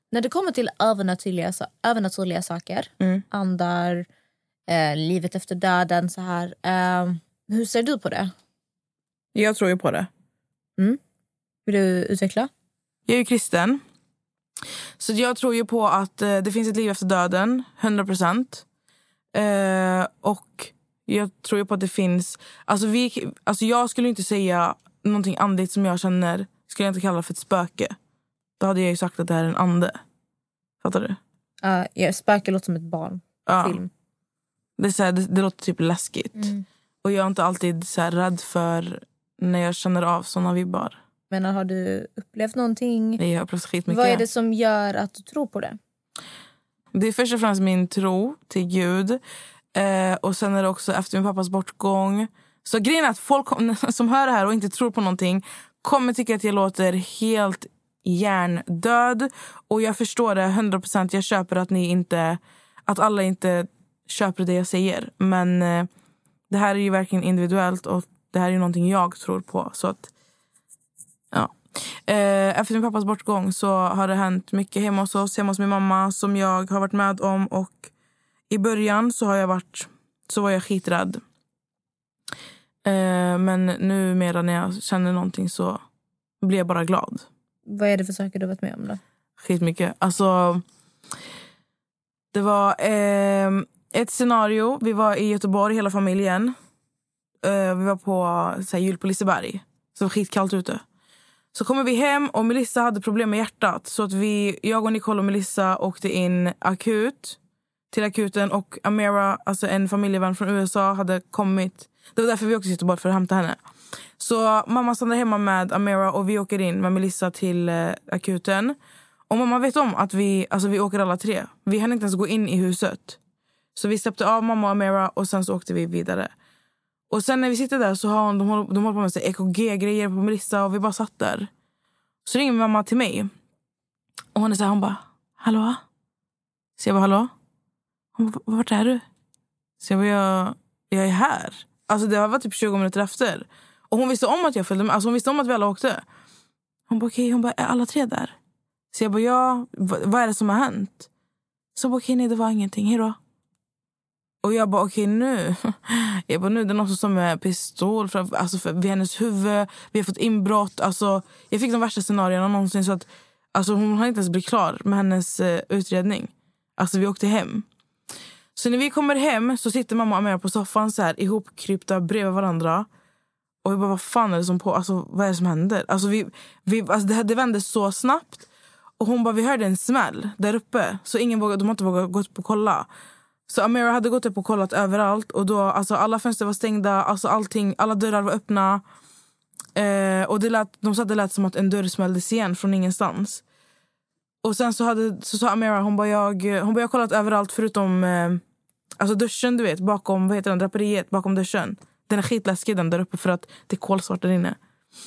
När det kommer till övernaturliga, övernaturliga saker, Mm. andar, eh, livet efter döden, så här. Eh, hur ser du på det? Jag tror ju på det. Mm. Vill du utveckla? Jag är ju kristen. Så jag tror ju på att eh, det finns ett liv efter döden, hundra procent. Eh, och jag tror ju på att det finns... Alltså, vi, alltså jag skulle inte säga någonting andligt som jag känner, skulle jag inte kalla för ett spöke. Då hade jag ju sagt att det är en ande. Fattar du? Uh, ja, spöke låter som ett barn. Ja. Film. Det, är så här, det, det låter typ läskigt. Mm. Och jag är inte alltid så här rädd för när jag känner av såna vibbar. Men har du upplevt någonting? Nej, jag har upplevt skitmycket. Vad är det som gör att du tror på det? Det är först och främst min tro till Gud. Eh, och sen är det också efter min pappas bortgång. Så grejen är att folk som hör det här och inte tror på någonting kommer tycka att jag låter helt hjärndöd. Och jag förstår det hundra procent. Jag köper att ni inte, att alla inte köper det jag säger. Men eh, det här är ju verkligen individuellt och det här är ju någonting jag tror på. Så att, ja. Eh, efter min pappas bortgång så har det hänt mycket hemma hos oss, hemma hos min mamma, som jag har varit med om. Och i början så har jag varit, så var jag skiträdd. Eh, men numera när jag känner någonting så blir jag bara glad. Vad är det för saker du har varit med om då? Skitmycket. Alltså, det var eh, ett scenario. Vi var i Göteborg, hela familjen. Eh, vi var på så här, jul på Liseberg. Så det var skitkallt ute. Så kommer vi hem och Melissa hade problem med hjärtat. Så att vi, jag och Nicole och Melissa åkte in akut till akuten. Och Amira, alltså en familjevän från U S A, hade kommit. Det var därför vi åkte till Göteborg, för att hämta henne. Så mamma stannar hemma med Amira och vi åker in med Melissa till eh, akuten. Och mamma vet om att vi, alltså vi åker alla tre. Vi hann inte ens gå in i huset. Så vi släppte av mamma och Amira och sen så åkte vi vidare. Och sen när vi sitter där så har de, de håller på med E K G-grejer på Melissa och vi bara satt där. Så ringer mamma till mig. Och hon är så här, hon bara, hallå? Så jag bara, hallå? Hon bara, vart är du? Så jag bara, jag, jag är här. Alltså det var typ tjugo minuter efter. Och hon visste om att jag följde med. Alltså hon visste om att vi alla åkte. Hon bara, okej, okay. Hon bara, är alla tre där? Så jag bara, ja, vad, vad är det som har hänt? Så bara, okej, okay, nej, det var ingenting, hejdå. Och jag bara, okej, okay, nu. Jag bara, nu, det är någon som är pistol för, alltså för, vid hennes huvud. Vi har fått inbrott. Alltså, jag fick de värsta scenarierna någonsin. Så att, alltså, hon har inte ens blivit klar med hennes eh, utredning. Alltså, vi åkte hem. Så när vi kommer hem så sitter mamma och Amira på soffan så här, ihopkrypta bredvid varandra. Och vi bara, vad fan är det som på? Alltså, vad är det som händer? Alltså, vi, vi, alltså, det, det vände så snabbt. Och hon bara, vi hörde en smäll där uppe. Så ingen vågade, de har inte vågat gå upp och kolla. Så Amira hade gått upp och kollat överallt. Och då, alltså, alla fönster var stängda. Alltså, allting, alla dörrar var öppna. Eh, och det lät, de sa att det lät som att en dörr smälldes igen från ingenstans. Och sen så, hade, så sa Amira, hon bara, jag, hon bara, jag har kollat överallt förutom eh, alltså duschen, du vet, bakom, vad heter den, draperiet, bakom duschen. Den är skitläskig den där uppe för att det är kolsvart där inne.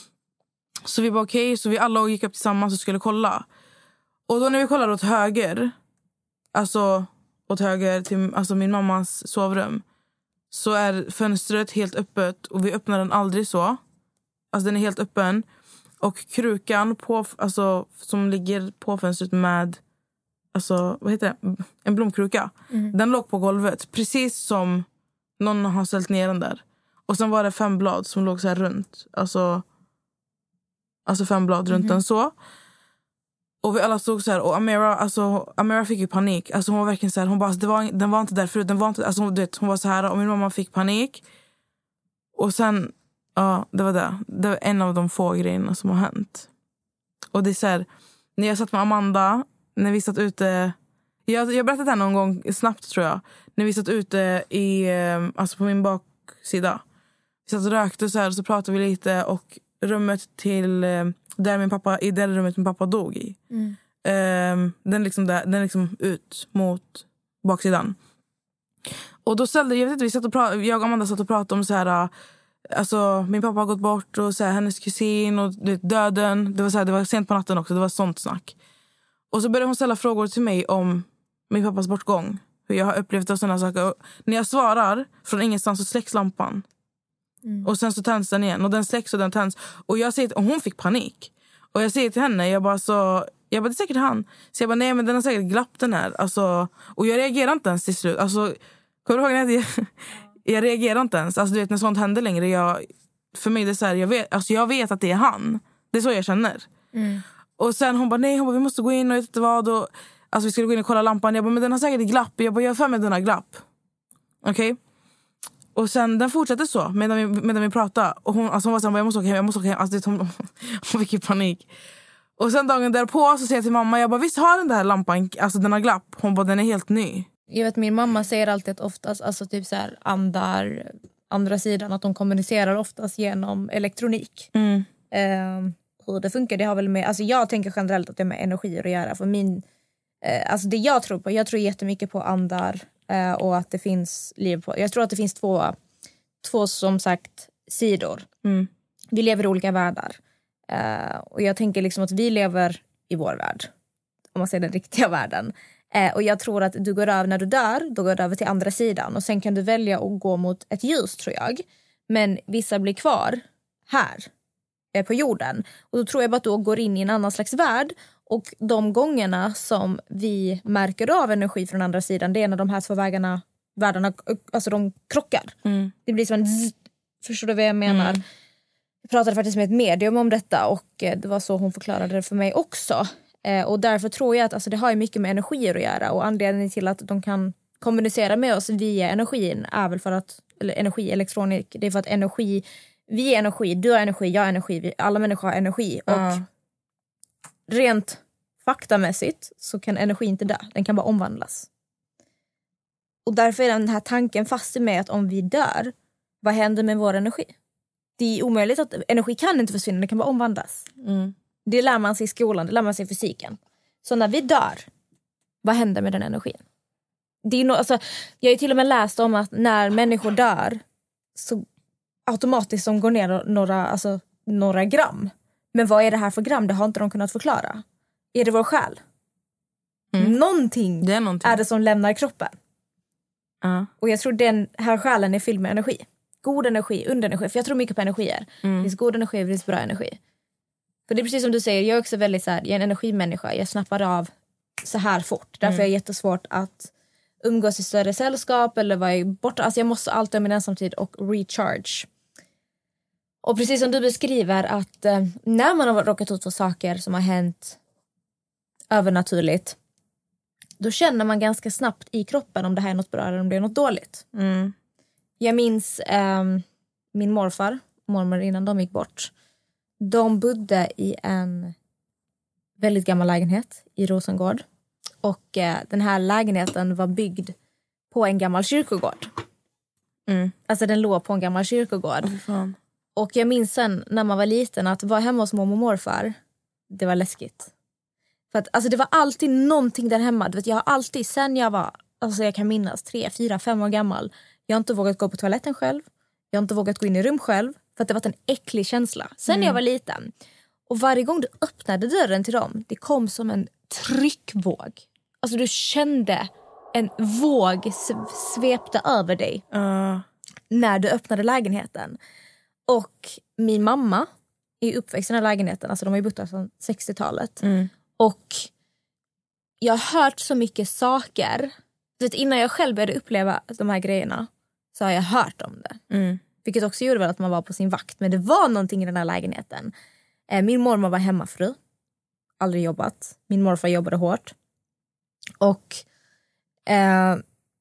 Så vi bara okej, okay, så vi alla gick upp tillsammans och skulle kolla. Och då när vi kollade åt höger, alltså åt höger till alltså min mammas sovrum, så är fönstret helt öppet och vi öppnar den aldrig så. Alltså den är helt öppen. Och krukan på, alltså, som ligger på fönstret med, alltså, vad heter det? En blomkruka. Mm. Den låg på golvet, precis som någon har ställt ner den där. Och sen var det fem blad som låg så här runt. Alltså, alltså fem blad runt mm. den så. Och vi alla stod så här. Och Amira, alltså, Amira fick ju panik. Alltså hon var verkligen så här. Hon bara, alltså, det var, den var inte där förut. Den var inte, alltså, du vet, hon var så här. Och min mamma fick panik. Och sen, ja, det var det. Det var en av de få grejerna som har hänt. Och det är så här. När jag satt med Amanda, när vi satt ute. Jag, jag berättade det här någon gång snabbt tror jag. När vi satt ute i, alltså på min baksida. Vi satt och rökte så här, och så pratade vi lite. Och rummet till där min pappa, i det rummet min pappa dog i. Mm. Um, den liksom där, den liksom ut mot baksidan. Och då ställde jag vet inte, vi satt och pratade, jag och Amanda satt och pratade om så här, alltså min pappa har gått bort och så här, hennes kusin och det, döden. Det var så här, det var sent på natten också, det var sånt snack. Och så började hon ställa frågor till mig om min pappas bortgång. Hur jag har upplevt och sådana saker. Och när jag svarar från ingenstans så släcks lampan. Mm. Och sen så tänds den igen. Och den släcks och den tänds. Och jag säger till, och hon fick panik. Och jag säger till henne, jag bara så, Jag bara, det är säkert han. Så jag bara, nej men den har säkert glapp den här. Alltså, och jag reagerar inte ens till slut. Alltså, kommer du ihåg när jag, jag reagerar inte ens. Alltså du vet, när sånt händer längre. Jag, för mig det är så här, jag vet, alltså, jag vet att det är han. Det är så jag känner. Mm. Och sen hon bara, nej hon bara, vi måste gå in och vet vad. Och, alltså vi skulle gå in och kolla lampan. Jag bara, men den har säkert glapp. Jag bara, jag har för mig den har glapp. Okej. Okay? Och sen den fortsatte så medan vi, medan vi pratade. Och hon, alltså hon var så här, jag måste åka hem, jag måste åka hem. Alltså, det, hon, hon fick ju panik. Och sen dagen därpå så säger jag till mamma, jag bara, visst har den där lampan, alltså den har glapp. Hon bara, den är helt ny. Jag vet, min mamma säger alltid att oftast, alltså typ så här, andar, andra sidan, att de kommunicerar oftast genom elektronik. Mm. Eh, hur det funkar, det har väl med, alltså jag tänker generellt att det är med energier att göra. För min, eh, alltså det jag tror på, jag tror jättemycket på andar eh, och att det finns liv på, jag tror att det finns två, två som sagt sidor. Mm. Vi lever i olika världar. Uh, och jag tänker liksom att vi lever i vår värld, om man säger den riktiga världen. Uh, och jag tror att du går över, när du dör, då går du över till andra sidan. Och sen kan du välja att gå mot ett ljus, tror jag. Men vissa blir kvar här uh, på jorden. Och då tror jag bara att du går in i en annan slags värld. Och de gångerna som vi märker av energi från andra sidan, det är när de här två vägarna, världarna, alltså de krockar. Mm. Det blir som en zzz, förstår du vad jag menar? Mm. Jag pratade faktiskt med ett medium om detta och det var så hon förklarade det för mig också. Eh, och därför tror jag att alltså, det har mycket med energier att göra. Och anledningen till att de kan kommunicera med oss via energin är väl för att, eller energi, elektronik, det är för att energi, vi är energi, du har energi, jag har energi, vi, alla människor har energi. Och mm. rent faktamässigt så kan energi inte dö, den kan bara omvandlas. Och därför är den här tanken fast med att om vi dör, vad händer med vår energi? Det är omöjligt att energi kan inte försvinna, den kan bara omvandlas. Mm. Det lär man sig i skolan, det lär man sig i fysiken. Så när vi dör, vad händer med den energin? Det är no, alltså, jag har ju till och med läst om att när människor dör så automatiskt som går ner några, alltså, några gram. Men vad är det här för gram? Det har inte de kunnat förklara. Är det vår själ? Mm. Någonting, det är någonting är det som lämnar kroppen. Uh. Och jag tror den här själen är fylld med energi. God energi, underenergi. För jag tror mycket på energier. Mm. Det finns god energi, det finns bra energi. För det är precis som du säger, jag är också väldigt så här, jag är en energimänniska. Jag snappar av så här fort. Därför mm. är det jättesvårt att umgås i större sällskap eller vara borta. Alltså jag måste alltid ha min ensamtid och recharge. Och precis som du beskriver att eh, när man har råkat ut för saker som har hänt övernaturligt, då känner man ganska snabbt i kroppen om det här är något bra eller om det är något dåligt. Mm. Jag minns eh, min morfar och mormor innan de gick bort. De bodde i en väldigt gammal lägenhet i Rosengård. Och eh, den här lägenheten var byggd på en gammal kyrkogård. Mm. Alltså den låg på en gammal kyrkogård. Oh, fan. Och jag minns sen när man var liten att vara hemma hos mormor och morfar, det var läskigt. För att alltså det var alltid någonting där hemma. Du vet, jag har alltid, sen jag var, alltså jag kan minnas, tre, fyra, fem år gammal. Jag har inte vågat gå på toaletten själv. Jag har inte vågat gå in i rum själv. För att det var en äcklig känsla. Sen mm. när jag var liten. Och varje gång du öppnade dörren till dem, det kom som en tryckvåg. Alltså du kände en våg svepte över dig. Uh. När du öppnade lägenheten. Och min mamma är uppväxt i den här lägenheten. Alltså de har ju bott där sedan sextiotalet. Mm. Och jag har hört så mycket saker. Så att innan jag själv började uppleva de här grejerna så har jag hört om det. Mm. Vilket också gjorde väl att man var på sin vakt. Men det var någonting i den här lägenheten. Min mormor var hemmafru. Aldrig jobbat. Min morfar jobbade hårt. Och eh,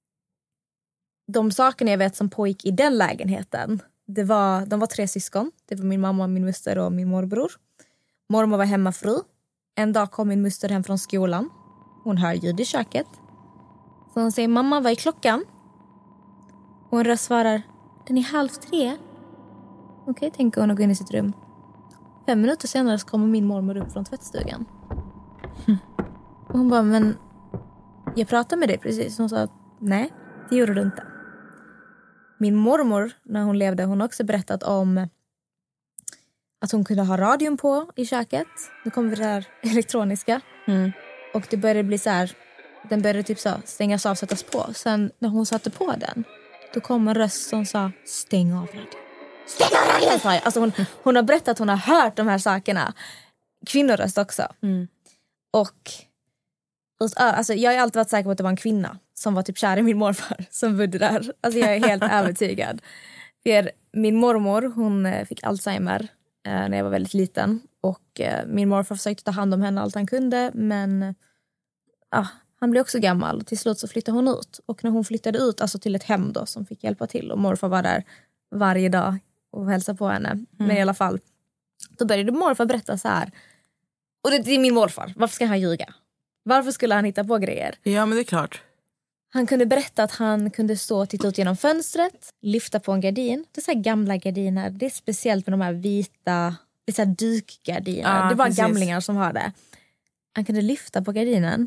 de sakerna jag vet som pågick i den lägenheten, det var, de var tre syskon. Det var min mamma, min moster och min morbror. Mormor var hemmafru. En dag kom min moster hem från skolan. Hon hör ljud i köket. Så hon säger, mamma, vad är klockan? Och hon röst svarar, den är halv tre. Okej, okay, tänker hon och går in i sitt rum. Fem minuter senare så kommer min mormor upp från tvättstugan. Mm. Och hon bara, men jag pratade med dig precis. Hon sa, nej, det gjorde du inte. Min mormor, när hon levde, hon har också berättat om att hon kunde ha radion på i köket. Nu kommer vi det här elektroniska. Mm. Och det började bli så här, den började typ så stängas av, sättas på. Sen när hon satte på den, då kom en röst som sa, stäng av radion. Stäng av radion, sa jag. Alltså hon, hon har berättat att hon har hört de här sakerna. Kvinnoröst också. Mm. Och, och alltså, jag har alltid varit säker på att det var en kvinna som var typ kär i min morfar som bodde där. Alltså jag är helt övertygad. För min mormor, hon fick Alzheimer eh, när jag var väldigt liten. Och eh, min morfar försökte ta hand om henne allt han kunde. Men ah, han blev också gammal. Och till slut så flyttade hon ut. Och när hon flyttade ut, alltså till ett hem då, som fick hjälpa till. Och morfar var där varje dag och hälsade på henne. Mm. Men i alla fall, då började morfar berätta så här. Och det, det är min morfar. Varför ska han ljuga? Varför skulle han hitta på grejer? Ja, men det är klart. Han kunde berätta att han kunde stå och titta ut genom fönstret, lyfta på en gardin. Det är så här gamla gardiner. Det är speciellt med de här vita, det är så här dykgardiner. Ja, det är bara precis. gamlingar som har det. Han kunde lyfta på gardinen.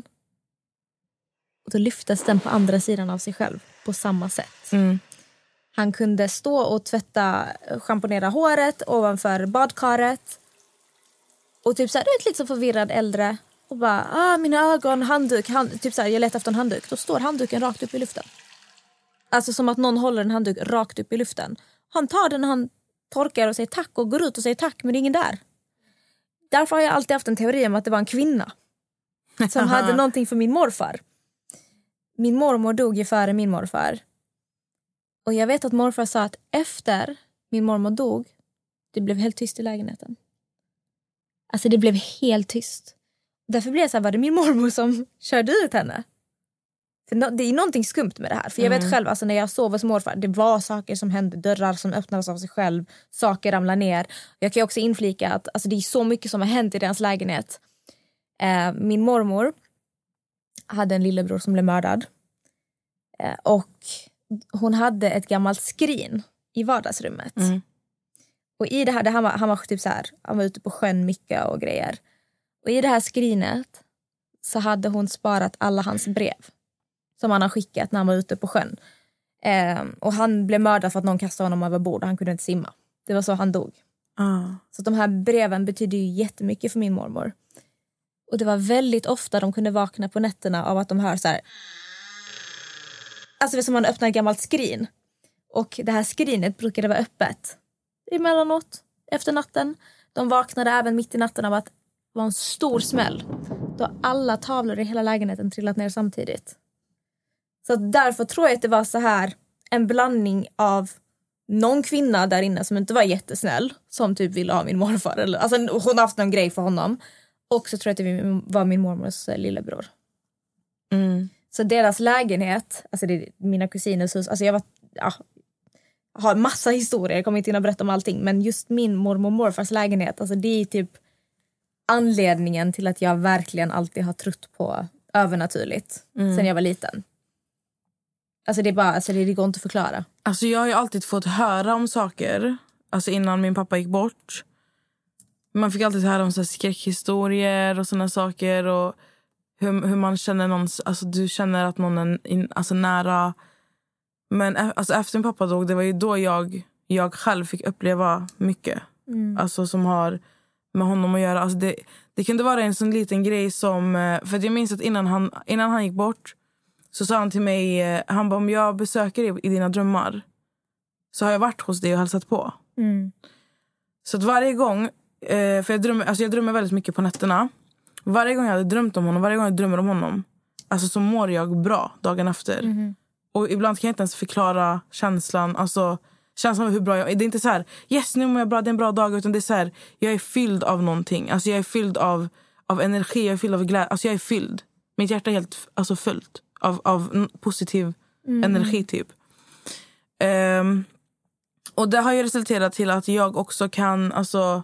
Och då lyftes den på andra sidan av sig själv på samma sätt. Mm. Han kunde stå och tvätta, schamponera håret ovanför badkaret. Och typ så här, du vet, lite så förvirrad äldre. Och bara, ah, mina ögon, handduk, hand, typ så här, jag letar efter en handduk. Då står handduken rakt upp i luften. Alltså som att någon håller en handduk rakt upp i luften. Han tar den, han torkar och säger tack och går ut och säger tack, men det är ingen där. Därför har jag alltid haft en teori om att det var en kvinna som hade någonting för min morfar. Min mormor dog ju före min morfar. Och jag vet att morfar sa att efter min mormor dog, det blev helt tyst i lägenheten. Alltså det blev helt tyst. Därför blev det så här, var det min mormor som körde ut henne? För det är någonting skumt med det här. För jag vet mm. själv, alltså när jag sov hos morfar, det var saker som hände, dörrar som öppnades av sig själv, saker ramlar ner. Jag kan också inflika att alltså, det är så mycket som har hänt i deras lägenhet. Eh, min mormor hade en lillebror som blev mördad. Eh, och hon hade ett gammalt skrin i vardagsrummet. Mm. Och i det här, det, han, var, han var typ så här, han var ute på sjön mycket och grejer. Och i det här skrinet så hade hon sparat alla hans brev som han har skickat när han var ute på sjön. Eh, och han blev mördad för att någon kastade honom över bord och han kunde inte simma. Det var så han dog. Uh. Så de här breven betydde ju jättemycket för min mormor. Och det var väldigt ofta de kunde vakna på nätterna av att de hör så här. Alltså det är som man öppnar ett gammalt skrin. Och det här skrinet brukade vara öppet emellanåt efter natten. De vaknade även mitt i natten av att det var en stor smäll. Då alla tavlor i hela lägenheten trillat ner samtidigt. Så därför tror jag att det var så här en blandning av någon kvinna där inne som inte var jättesnäll, som typ ville ha min morfar. Eller, alltså hon har haft någon grej för honom. Och så tror jag att det var min mormors lillebror. Mm. Så deras lägenhet, alltså det är mina kusiners hus, alltså jag var, ja, har massa historier, jag kommer inte in och berätta om allting, men just min mormor och morfars lägenhet, alltså det är typ anledningen till att jag verkligen alltid har trott på övernaturligt mm. sen jag var liten. Alltså det är bara, alltså det, det går inte att förklara. Alltså jag har ju alltid fått höra om saker, alltså innan min pappa gick bort. Man fick alltid höra om så här skräckhistorier och såna saker och hur, hur man känner någon, alltså du känner att någon är in, alltså nära. Men alltså efter min pappa dog, det var ju då jag, jag själv fick uppleva mycket. Mm. Alltså som har med honom att göra. Alltså det, det kunde vara en sån liten grej som, för jag minns att innan han, innan han gick bort så sa han till mig, han bara, om jag besöker dig i dina drömmar så har jag varit hos dig och hälsat på. Mm. Så att varje gång, för jag drömmer, alltså jag drömmer väldigt mycket på nätterna. Varje gång jag hade drömt om honom, varje gång jag drömmer om honom, alltså så mår jag bra dagen efter. Mm. Och ibland kan jag inte ens förklara känslan, alltså känslan av hur bra jag är. Det är inte så här, yes nu mår jag bra, det är en bra dag, utan det är så här, jag är fylld av någonting. Alltså jag är fylld av, av energi, jag är fylld av glädje, alltså jag är fylld. Mitt hjärta är helt alltså fullt av, av positiv mm. energi typ. Um, och det har ju resulterat till att jag också kan, alltså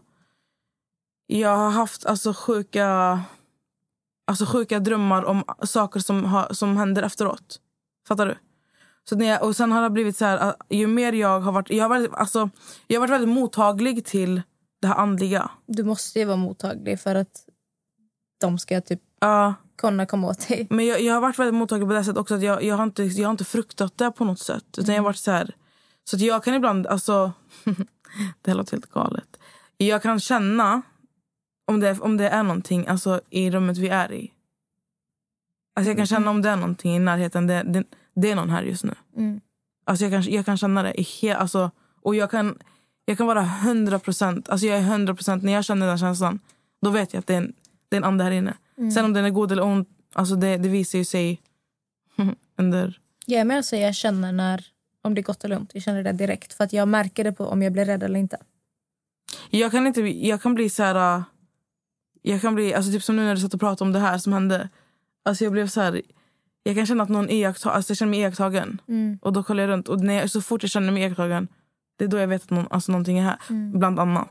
jag har haft alltså sjuka alltså sjuka drömmar om saker som, har, som händer efteråt. Fattar du? Så när jag, och sen har det blivit så här, ju mer jag har varit, jag har varit, alltså, jag har varit väldigt mottaglig till det här andliga. Du måste ju vara mottaglig för att de ska typ uh, kunna komma åt dig. Men jag, jag har varit väldigt mottaglig på det sättet också att jag, jag, har inte, jag har inte fruktat det på något sätt. Utan mm. jag har varit så här, så att jag kan ibland, alltså det låter helt galet. Jag kan känna om det, om det är någonting alltså, i rummet vi är i. Alltså jag kan känna om det är någonting i närheten. Det, det, det är någon här just nu. Mm. Alltså jag kan, jag kan känna det i he, alltså, och jag kan, jag kan vara hundra procent. Alltså jag är hundra procent. När jag känner den känslan, då vet jag att det är en, det är en ande här inne. Mm. Sen om den är god eller ond, alltså det, det visar ju sig under... Jag är med och säger jag känner när, om det är gott eller ont. Jag känner det direkt. För att jag märker det på om jag blir rädd eller inte. Jag kan inte, jag kan bli så här... Jag kan bli, alltså typ som nu när du satt och pratade om det här som hände. Alltså jag blev så här... Jag kan känna att någon iakttar, alltså jag känner mig iakttagen. Mm. Och då kollar jag runt. Och när jag, så fort jag känner mig iakttagen, det är då jag vet att någon, alltså någonting är här. Mm. Bland annat.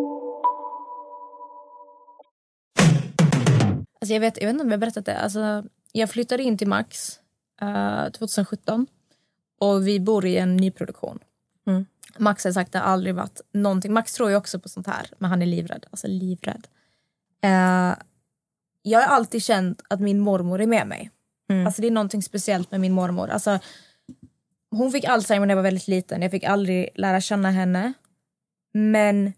Alltså jag, vet, jag vet inte om jag har berättat det. Alltså, jag flyttade in till Max uh, tjugo sjutton. Och vi bor i en nyproduktion. Mm. Max har sagt att det aldrig varit någonting. Max tror ju också på sånt här. Men han är livrädd. Alltså livrädd. Uh, jag har alltid känt att min mormor är med mig. Mm. Alltså det är någonting speciellt med min mormor. Alltså, hon fick Alzheimer när jag var väldigt liten. Jag fick aldrig lära känna henne. Men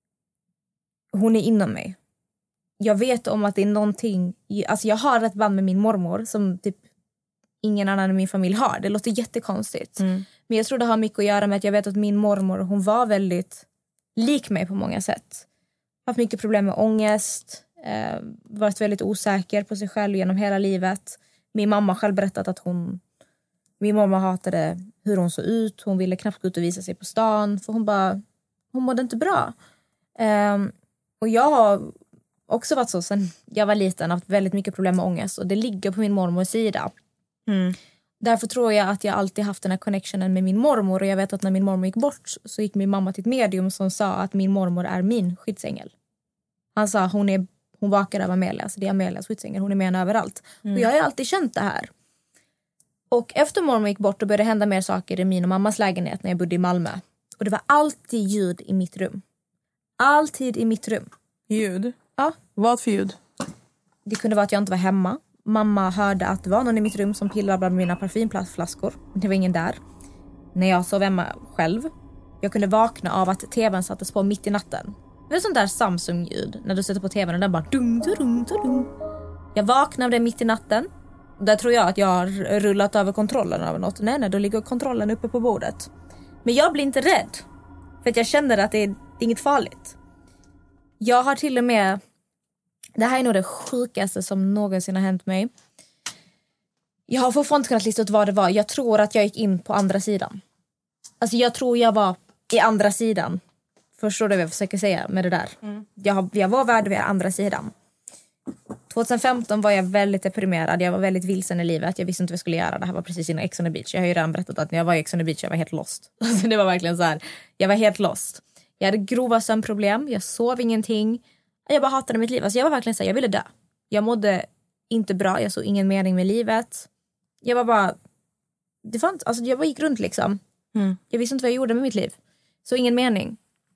hon är inom mig. Jag vet om att det är någonting... Alltså jag har ett band med min mormor som typ ingen annan i min familj har. Det låter jättekonstigt. Mm. Men jag tror det har mycket att göra med att jag vet att min mormor, hon var väldigt lik mig på många sätt. Haft mycket problem med ångest. Eh, varit väldigt osäker på sig själv genom hela livet. Min mamma själv berättat att hon... Min mamma hatade hur hon såg ut. Hon ville knappt gå ut och visa sig på stan. För hon bara... Hon mådde inte bra. Eh, och jag har också varit så sen jag var liten. Haft väldigt mycket problem med ångest. Och det ligger på min mormors sida. Mm. Därför tror jag att jag alltid haft den här connectionen med min mormor. Och jag vet att när min mormor gick bort så gick min mamma till ett medium som sa att min mormor är min skyddsängel. Han sa hon är... Hon vakar över Amelia. Så det är Amelias skyddsängel. Hon är med henne överallt. Mm. Och jag har alltid känt det här. Och efter mormor gick bort, då började det hända mer saker i min och mammas lägenhet när jag bodde i Malmö. Och det var alltid ljud i mitt rum. Alltid i mitt rum. Ljud? Ja. Vad för ljud? Det kunde vara att jag inte var hemma. Mamma hörde att det var någon i mitt rum som pillade bland mina parfymflaskor. Det var ingen där. När jag sov hemma själv. Jag kunde vakna av att tvn sattes på mitt i natten. Det är sånt där Samsung-ljud. När du sätter på tvn och den bara... Dum, dum, dum. Jag vaknade av det mitt i natten. Där tror jag att jag har rullat över kontrollen av något. Nej, nej, då ligger kontrollen uppe på bordet. Men jag blir inte rädd. För att jag känner att det är, det är inget farligt. Jag har till och med... Det här är nog det sjukaste som någonsin har hänt mig. Jag har fortfarande kunnat lista ut vad det var. Jag tror att jag gick in på andra sidan. Alltså jag tror jag var i andra sidan. Förstår du vad jag försöker säga med det där? Mm. Jag, jag var värd vid andra sidan. tjugohundrafemton var jag väldigt deprimerad. Jag var väldigt vilsen i livet. Jag visste inte vad jag skulle göra. Det här var precis innan Ex on the Beach. Jag har ju redan berättat att när jag var i Ex on the Beach jag var helt lost. Alltså det var verkligen så här. Jag var helt lost. Jag hade grova sömnproblem. Jag sov ingenting. Jag bara hatade mitt liv. Alltså jag var verkligen så här, jag ville dö. Jag mådde inte bra. Jag såg ingen mening med livet. Jag var bara... Det fanns, alltså jag bara gick runt liksom. Mm. Jag visste inte vad jag gjorde med mitt liv. Så ingen mening.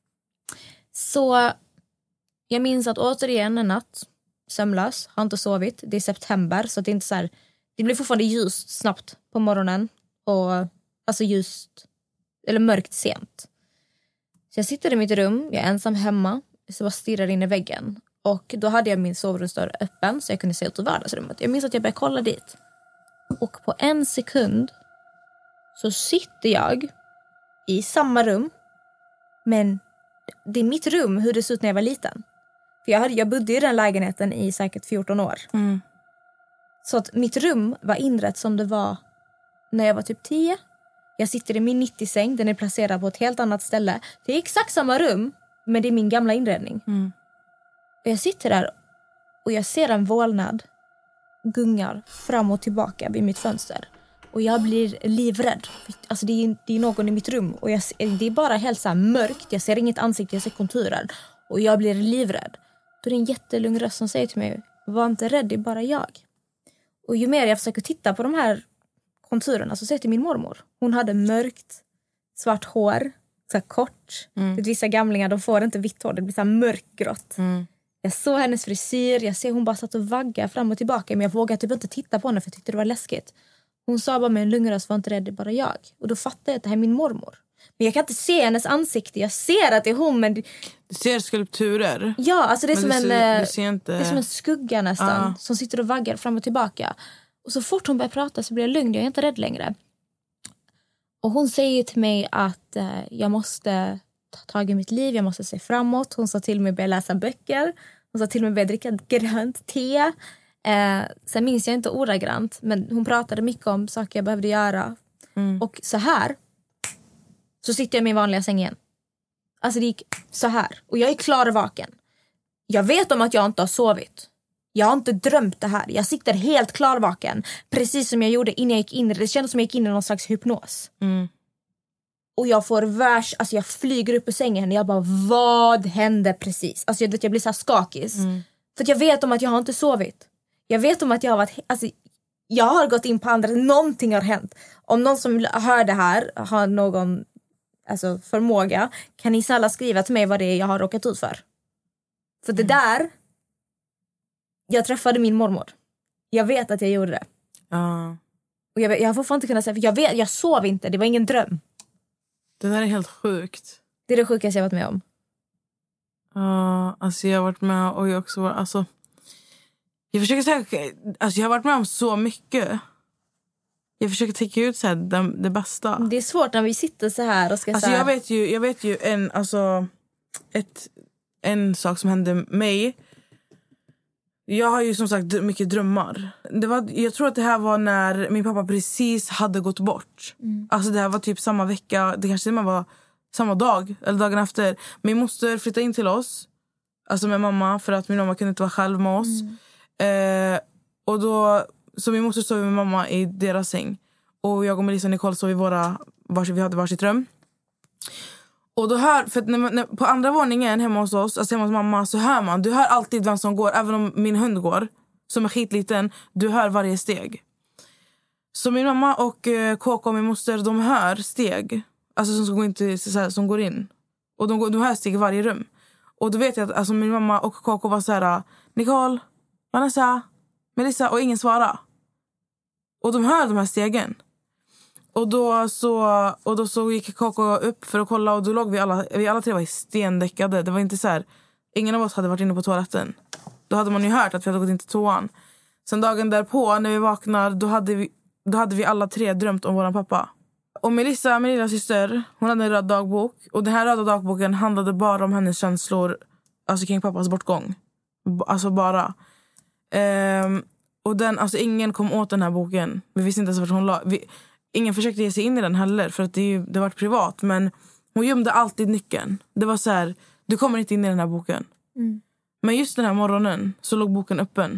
Så jag minns att återigen en natt sömnlös, har inte sovit. Det är september så det är inte så här, det blir fortfarande ljust snabbt på morgonen och alltså ljust eller mörkt sent. Så jag sitter i mitt rum, jag är ensam hemma, så bara stirrar in i väggen och då hade jag min sovrumsdörr öppen så jag kunde se ut i vardagsrummet. Jag minns att jag började kolla dit. Och på en sekund så sitter jag i samma rum men det är mitt rum hur det såg ut när jag var liten. För jag, hade, jag bodde i den lägenheten i säkert fjorton år. Mm. Så att mitt rum var inrätt som det var när jag var typ tio. Jag sitter i min nittio-säng. Den är placerad på ett helt annat ställe. Det är exakt samma rum. Men det är min gamla inredning. Mm. Och jag sitter där och jag ser en vålnad gungar fram och tillbaka vid mitt fönster. Och jag blir livrädd. Alltså det är, det är någon i mitt rum. Och jag, det är bara helt så här mörkt. Jag ser inget ansikte, jag ser konturer. Och jag blir livrädd. Då är det en jättelugn röst som säger till mig: var inte rädd, det är bara jag. Och ju mer jag försöker titta på de här konturerna så säger jag till min mormor. Hon hade mörkt, svart hår, så här kort. Mm. Vissa gamlingar, de får inte vitt hår, det blir så här mörkgrått. Mm. Jag såg hennes frisyr, jag ser hon bara satt och vagga fram och tillbaka. Men jag vågade typ inte titta på henne för jag tyckte det var läskigt. Hon sa bara med en lugn röst: var inte rädd, det är bara jag. Och då fattade jag att det här är min mormor. Men jag kan inte se hennes ansikte. Jag ser att det är hon, men... Du ser skulpturer. Ja, alltså det är, som en, ser, ser inte... det är som en skugga nästan. Ah. Som sitter och vaggar fram och tillbaka. Och så fort hon börjar prata så blir jag lugn. Jag är inte rädd längre. Och hon säger till mig att eh, jag måste ta tag i mitt liv. Jag måste se framåt. Hon sa till mig att börja läsa böcker. Hon sa till mig att börja dricka grönt te. Eh, sen minns jag inte ordagrant, men hon pratade mycket om saker jag behövde göra. Mm. Och så här så sitter jag i min vanliga säng igen. Alltså det gick så här. Och jag är klar och vaken. Jag vet om att jag inte har sovit. Jag har inte drömt det här. Jag sitter helt klar och vaken. Precis som jag gjorde innan jag gick in. Det kändes som jag gick in i någon slags hypnos. Mm. Och jag får värst, alltså jag flyger upp ur sängen. Och jag bara, vad hände precis? Alltså jag, vet, jag blir så här skakig. Mm. För att jag vet om att jag har inte sovit. Jag vet om att jag har varit, alltså jag har gått in på andra, någonting har hänt. Om någon som hör det här har någon alltså, förmåga, kan ni snälla skriva till mig vad det är jag har råkat ut för. För det där, jag träffade min mormor. Jag vet att jag gjorde det. Uh. Och jag, jag har fortfarande inte kunnat säga, för jag, vet, jag sov inte, det var ingen dröm. Det där är helt sjukt. Det är det sjukaste jag varit med om. Ja, uh, alltså jag har varit med och jag också var, alltså jag försöker säga, alltså jag har varit med om så mycket. Jag försöker täcka ut så här det, det bästa. Det är svårt när vi sitter så här och ska alltså så här... jag vet ju, jag vet ju en, alltså ett, en sak som hände mig. Jag har ju som sagt mycket drömmar. Det var, jag tror att det här var när min pappa precis hade gått bort. Mm. Alltså det här var typ samma vecka, det kanske var samma dag eller dagen efter. Min moster flyttade in till oss, alltså med mamma, för att min mamma kunde inte vara själv med oss. Mm. Eh, och då, så min moster sov med mamma i deras säng. Och jag och Melissa och Nicole sov i våra, vars, vi hade varsitt rum. Och då hör, för att när, när, på andra våningen hemma hos oss, alltså hemma hos mamma, så hör man, du hör alltid vem som går. Även om min hund går, som är skitliten, du hör varje steg. Så min mamma och eh, Kåka och min moster, de hör steg. Alltså som går in, till, så här, som går in. Och de, de hör steg i varje rum. Och då vet jag att alltså, min mamma och Kåka var så här: Nicole, Vanessa, Melissa, och ingen svarar. Och de hör de här stegen. Och då så, och då så gick Kåka upp för att kolla. Och då låg vi alla, vi alla tre var stendäckade. Det var inte så här, ingen av oss hade varit inne på toaletten. Då hade man ju hört att vi hade gått in till toan. Sen dagen därpå när vi vaknar, då hade vi, då hade vi alla tre drömt om våran pappa. Och Melissa, min lilla syster, hon hade en röd dagbok. Och den här röda dagboken handlade bara om hennes känslor, alltså kring pappas bortgång. Alltså bara. Ehm, och den, alltså ingen kom åt den här boken. Vi visste inte ens vart hon la. Vi, ingen försökte ge sig in i den heller, för att det, ju, det var privat. Men hon gömde alltid nyckeln. Det var så här, du kommer inte in i den här boken. Mm. Men just den här morgonen så låg boken öppen.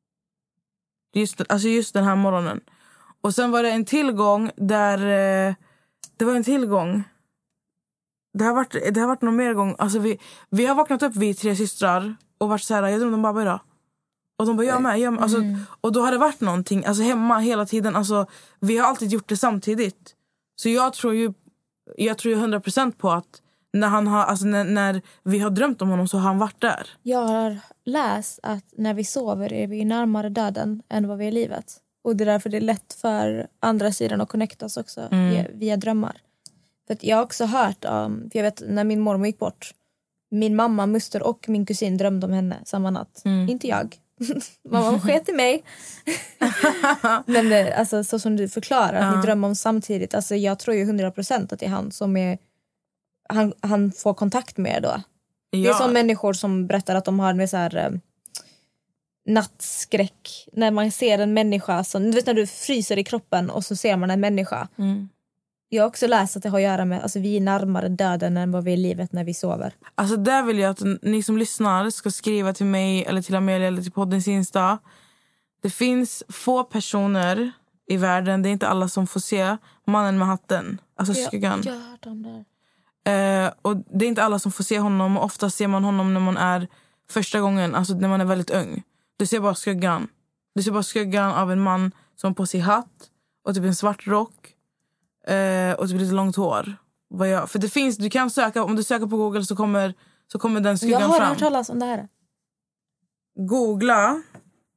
Just, alltså just den här morgonen. Och sen var det en tillgång där... Eh, det var en tillgång. Det har varit, det har varit någon mer gång. Alltså vi, vi har vaknat upp, vi tre systrar. Och varit så här, jag drömde om babba idag. Och de bara, jag med. Jag med. Alltså, mm. Och då har det varit någonting. Alltså hemma hela tiden. Alltså, vi har alltid gjort det samtidigt. Så jag tror ju... Jag tror ju hundra procent på att... När, han har, alltså när, när vi har drömt om honom så har han varit där. Jag har läst att när vi sover är vi närmare döden än vad vi är i livet. Och det är därför det är lätt för andra sidan att connectas också mm. via, via drömmar. För att jag har också hört om, för jag vet när min mormor gick bort, min mamma, muster och min kusin drömde om henne samma natt. Mm. Inte jag. Mamma sket i mig. Men alltså, så som du förklarar, att ja. Ni drömmer om samtidigt. Alltså, jag tror ju hundra procent att det är han som är han, han får kontakt med då. Ja. Det är som människor som berättar att de har med så här eh, nattskräck. När man ser en människa som, du vet när du fryser i kroppen och så ser man en människa. Mm. Jag har också läst att det har att göra med, alltså vi är närmare döden än vad vi är i livet när vi sover. Alltså där vill jag att ni som lyssnar ska skriva till mig eller till Amelia eller till poddens Insta. Det finns få personer i världen, det är inte alla som får se mannen med hatten. Alltså skuggan. Jag har hört om det. Uh, och det är inte alla som får se honom. Och ofta ser man honom när man är första gången, alltså när man är väldigt ung. Du ser bara skuggan. Du ser bara skuggan av en man som har på sig hatt och typ en svart rock uh, och typ lite långt hår. Vad jag, för det finns, du kan söka, om du söker på Google så kommer, så kommer den skuggan fram. Jag har fram. hört talas om det här. Googla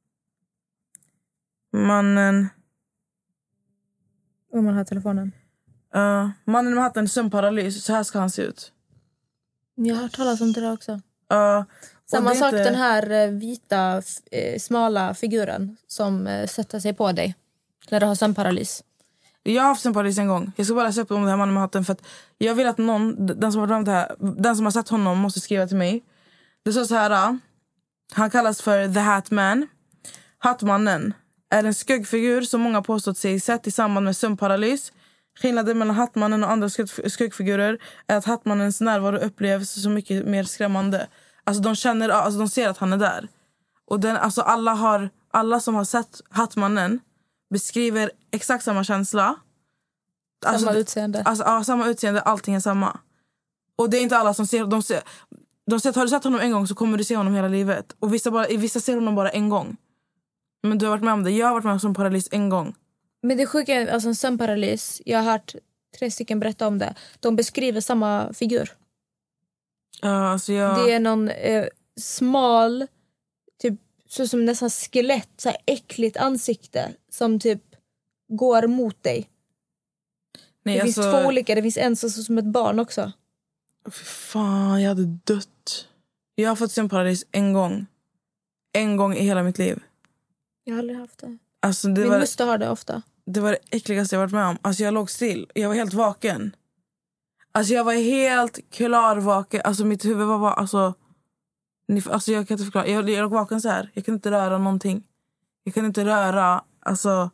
mannen. Om man har telefonen. Uh, mannen med hatten, sömnparalys. Så här ska han se ut. Jag har hört talas om det där också. Uh, Samma sak inte... den här vita eh, smala figuren som eh, sätter sig på dig när du har sömnparalys. Jag har haft sömnparalys en gång. Jag ska bara läsa upp om det här mannen med hatten, för att jag vill att någon, den som har drömt det här, den som har sett honom måste skriva till mig. Det står så här: han kallas för The Hat Man. Hattmannen är en skuggfigur som många påstått sig sett i samband med sömnparalys. Skillnaden mellan Hattmannen och andra skuggfigurer är att Hattmannens närvaro upplevs så mycket mer skrämmande. Alltså de känner, alltså de ser att han är där. Och den, alltså alla, har, alla som har sett Hattmannen beskriver exakt samma känsla. Alltså, samma utseende. Alltså, ja, samma utseende, allting är samma. Och det är inte alla som ser, de ser, de ser, har du sett honom en gång så kommer du se honom hela livet. Och vissa, bara, vissa ser honom bara en gång. Men du har varit med om det. Jag har varit med om sömnparalys en gång. Men det sjuka är, alltså en sömnparalys, jag har hört tre stycken berätta om det. De beskriver samma figur. Uh, alltså jag... Det är någon eh, smal, typ så som nästan skelett, så här äckligt ansikte som typ går mot dig. Nej, det alltså... finns två olika, det finns en så, så som ett barn också. Fy fan, jag hade dött. Jag har fått sömnparalys en gång. En gång i hela mitt liv. Jag har aldrig haft det. Alltså, det Min var... moster har det ofta. Det var det äckligaste jag varit med om. Alltså jag låg still. Jag var helt vaken. Alltså jag var helt klar vaken. Alltså mitt huvud var bara... Alltså, ni, alltså jag kan inte förklara. Jag, jag låg vaken så här. Jag kunde inte röra någonting. Jag kunde inte röra... Alltså...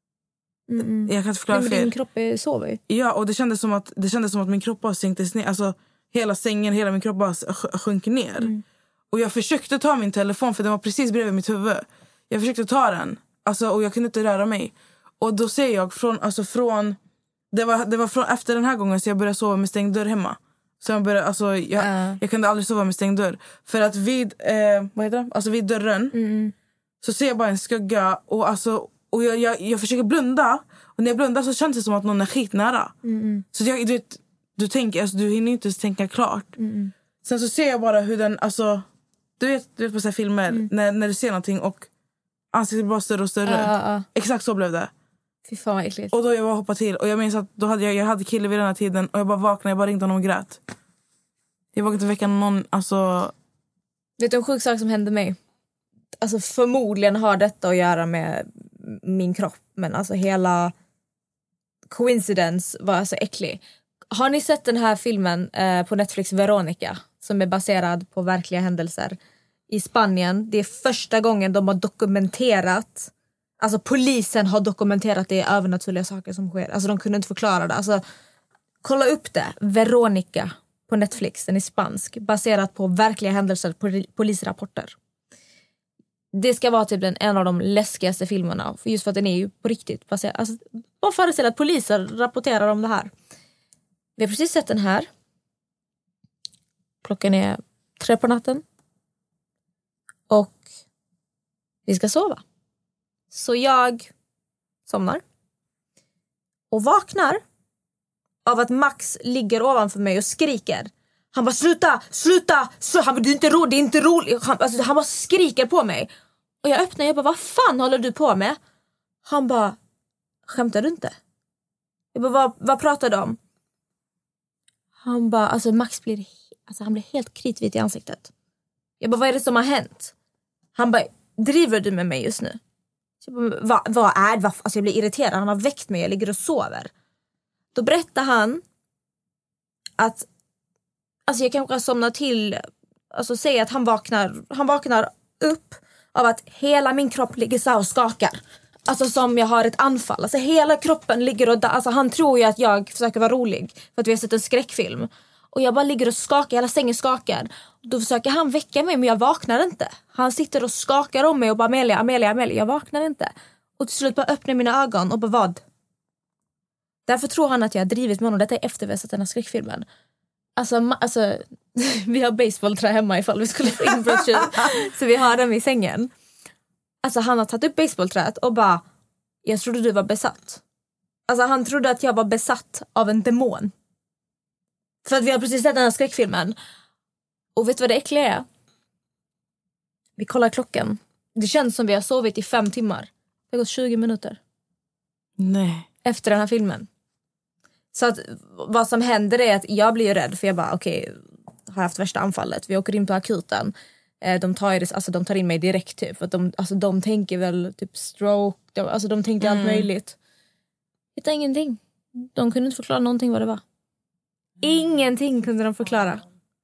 Mm. Jag kan inte förklara. Nej, men din kropp sover ju. Ja, och det kändes som att, det kändes som att min kropp bara sänktes ner. Alltså hela sängen, hela min kropp bara sjönk ner. Mm. Och jag försökte ta min telefon för den var precis bredvid mitt huvud. Jag försökte ta den. Alltså, och jag kunde inte röra mig. Och då ser jag från, alltså från, det var, det var från efter den här gången så jag började sova med stängd dörr hemma. Så jag började, alltså jag, uh. jag kunde aldrig sova med stängd dörr. För att vid, eh, vad heter det? Alltså vid dörren mm. så ser jag bara en skugga och alltså, och jag, jag, jag försöker blunda. Och när jag blundar så känns det som att någon är skitnära. Mm. Så jag, du vet, du tänker, alltså du hinner inte tänka klart. Mm. Sen så ser jag bara hur den, alltså, du vet, du vet på så här filmer, mm. när, när du ser någonting och ansiktet blir bara större och större. Uh, uh. Exakt så blev det. Fy fan vad äckligt. Och då jag bara hoppade till. Och jag minns att då hade jag, jag hade kille vid den här tiden. Och jag bara vaknade, jag bara ringde honom och grät. Jag vågade inte väcka någon, alltså... Vet du en sjuk sak som hände mig? Alltså förmodligen har detta att göra med min kropp. Men alltså hela coincidence var så äcklig. Har ni sett den här filmen eh, på Netflix, Veronica? Som är baserad på verkliga händelser i Spanien. Det är första gången de har dokumenterat, alltså polisen har dokumenterat det är övernaturliga saker som sker. Alltså de kunde inte förklara det. Alltså kolla upp det. Veronica på Netflix, den är spansk, baserat på verkliga händelser, på polisrapporter. Det ska vara typ den, en av de läskigaste filmerna, just för att den är ju på riktigt baserad. Alltså bara föreställa att poliser rapporterar om det här. Vi har precis sett den här. Klockan är tre på natten. Och vi ska sova. Så jag somnar. Och vaknar av att Max ligger ovanför mig och skriker. Han bara sluta, sluta, sluta. Han bara, det är inte roligt, det är inte roligt. Han, alltså, han bara skriker på mig. Och jag öppnar och jag bara, vad fan håller du på med? Han bara, skämtar du inte? Jag bara, vad, vad pratar du om? Han bara, alltså Max blir, alltså, han blir helt kritvit i ansiktet. Jag bara, vad är det som har hänt? Han bara, driver du med mig just nu? Så jag bara, vad, vad är det? Alltså jag blir irriterad, han har väckt mig, jag ligger och sover. Då berättar han att alltså jag kanske somnar till, alltså säger att han vaknar, han vaknar upp av att hela min kropp ligger så här och skakar. Alltså som jag har ett anfall. Alltså hela kroppen ligger och... Alltså han tror ju att jag försöker vara rolig. För att vi har sett en skräckfilm. Och jag bara ligger och skakar. Hela sängen skakar. Då försöker han väcka mig men jag vaknar inte. Han sitter och skakar om mig och bara Amelia, Amelia, Amelia. Jag vaknar inte. Och till slut bara öppnar mina ögon och bara vad? Därför tror han att jag har drivit med honom. Detta är efter vi har sett den här skräckfilmen. Alltså, alltså vi har baseballträ hemma ifall vi skulle få in brotcher. Så vi har dem i sängen. Alltså han har tagit upp baseballträet och bara, jag trodde du var besatt. Alltså han trodde att jag var besatt av en demon. För att vi har precis sett den här skräckfilmen. Och vet du vad det äckliga är? Vi kollar klockan. Det känns som vi har sovit i fem timmar. Det har gått tjugo minuter. Nej. Efter den här filmen. Så att vad som händer är att jag blir rädd. För jag bara, okej, okay, har haft värsta anfallet. Vi åker in på akuten. De tar, alltså, de tar in mig direkt typ. För att de, alltså, de tänker väl typ stroke. De, alltså de tänkte mm. allt möjligt. Hittade ingenting. De kunde inte förklara någonting vad det var. Ingenting kunde de förklara.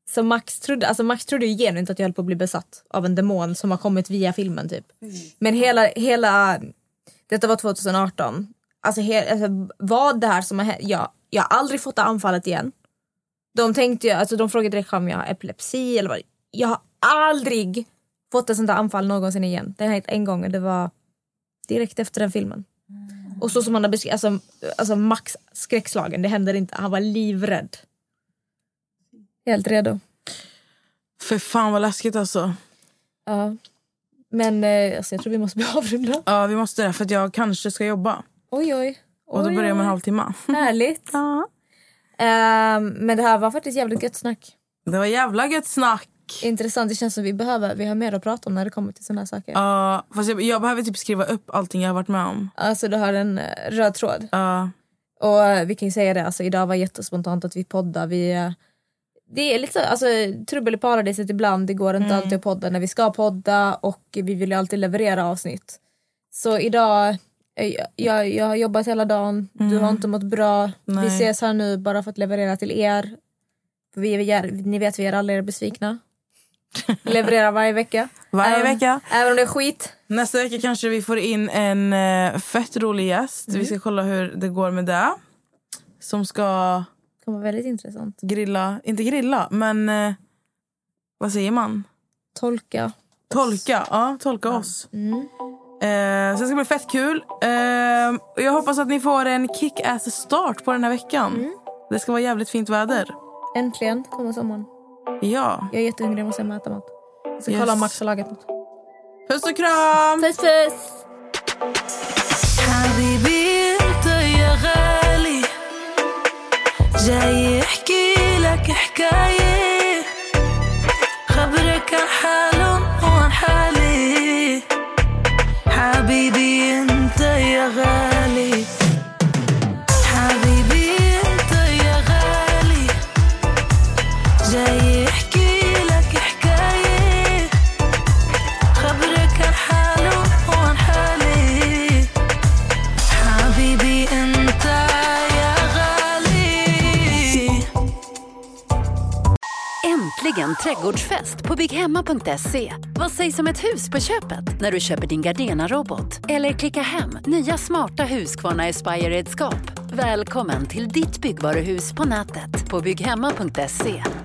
Så Max trodde, alltså Max trodde ju genuint att jag höll på att bli besatt av en demon som har kommit via filmen typ. Men hela, hela detta var tjugo arton. Alltså, he, alltså vad det här som har hänt, jag, jag har aldrig fått det anfallet igen. De tänkte ju, alltså de frågade direkt om jag har epilepsi eller vad. Jag har aldrig fått ett sånt där anfall någonsin igen. Det har hänt en gång och det var direkt efter den filmen. Mm. Och så som han har beskrivit, alltså, alltså Max skräckslagen, det händer inte. Han var livrädd. Helt redo. För fan vad läskigt alltså. Ja. Men eh, alltså, jag tror vi måste bli avrunda. Ja, vi måste det för att jag kanske ska jobba. Oj, oj. Och då oj, börjar jag med en oj. halvtimme. Härligt. Ja. Um, men det här var faktiskt jävligt gött snack. Det var jävla gött snack. Intressant, det känns som vi behöver vi har mer att prata om när det kommer till såna här saker. Ja, uh, fast jag, jag behöver typ skriva upp allting jag har varit med om. Alltså du har en uh, röd tråd. Ja. Uh. Och uh, vi kan ju säga det, alltså idag var jättespontant att vi poddar. Vi, uh, det är lite så, alltså trubbel i paradiset ibland. Det går inte mm. alltid att podda när vi ska podda. Och vi vill ju alltid leverera avsnitt. Så idag, jag, jag, jag har jobbat hela dagen. Mm. Du har inte mått bra. Nej. Vi ses här nu bara för att leverera till er. Vi är, ni vet vi är alla er besvikna. Levererar varje vecka. Varje även, vecka. Även om det är skit. Nästa vecka kanske vi får in en uh, fett rolig gäst. Mm. Vi ska kolla hur det går med det. Som ska... Det kommer vara väldigt intressant. Grilla, inte grilla, men... Uh, vad säger man? Tolka. Tolka, ja. Tolka ja. oss. Mm. Uh, så det ska bli fett kul. Uh, och jag hoppas att ni får en kick-ass start på den här veckan. Mm. Det ska vara jävligt fint väder. Äntligen kommer sommaren. Ja. Jag är jättehungrig, jag måste hem och äta mat. Jag ska yes. kolla om Max har lagat något. Puss och kram! Puss puss! حبيبي انت يا غالي جاي احكي لك حكاية خبرك عن حالهم وعن حالي حبيبي انت يا غالي حبيبي انت يا غالي جاي احكي لك حكاية خبرك عن حالهم وعن حالي حبيبي انت يا غالي. Äntligen trädgårdsfest på bygghemma punkt se. Vad sägs om ett hus på köpet när du köper din Gardena-robot? Eller klicka hem nya smarta Husqvarna Aspire-redskap. Välkommen till ditt byggvaruhus på nätet på bygghemma punkt se.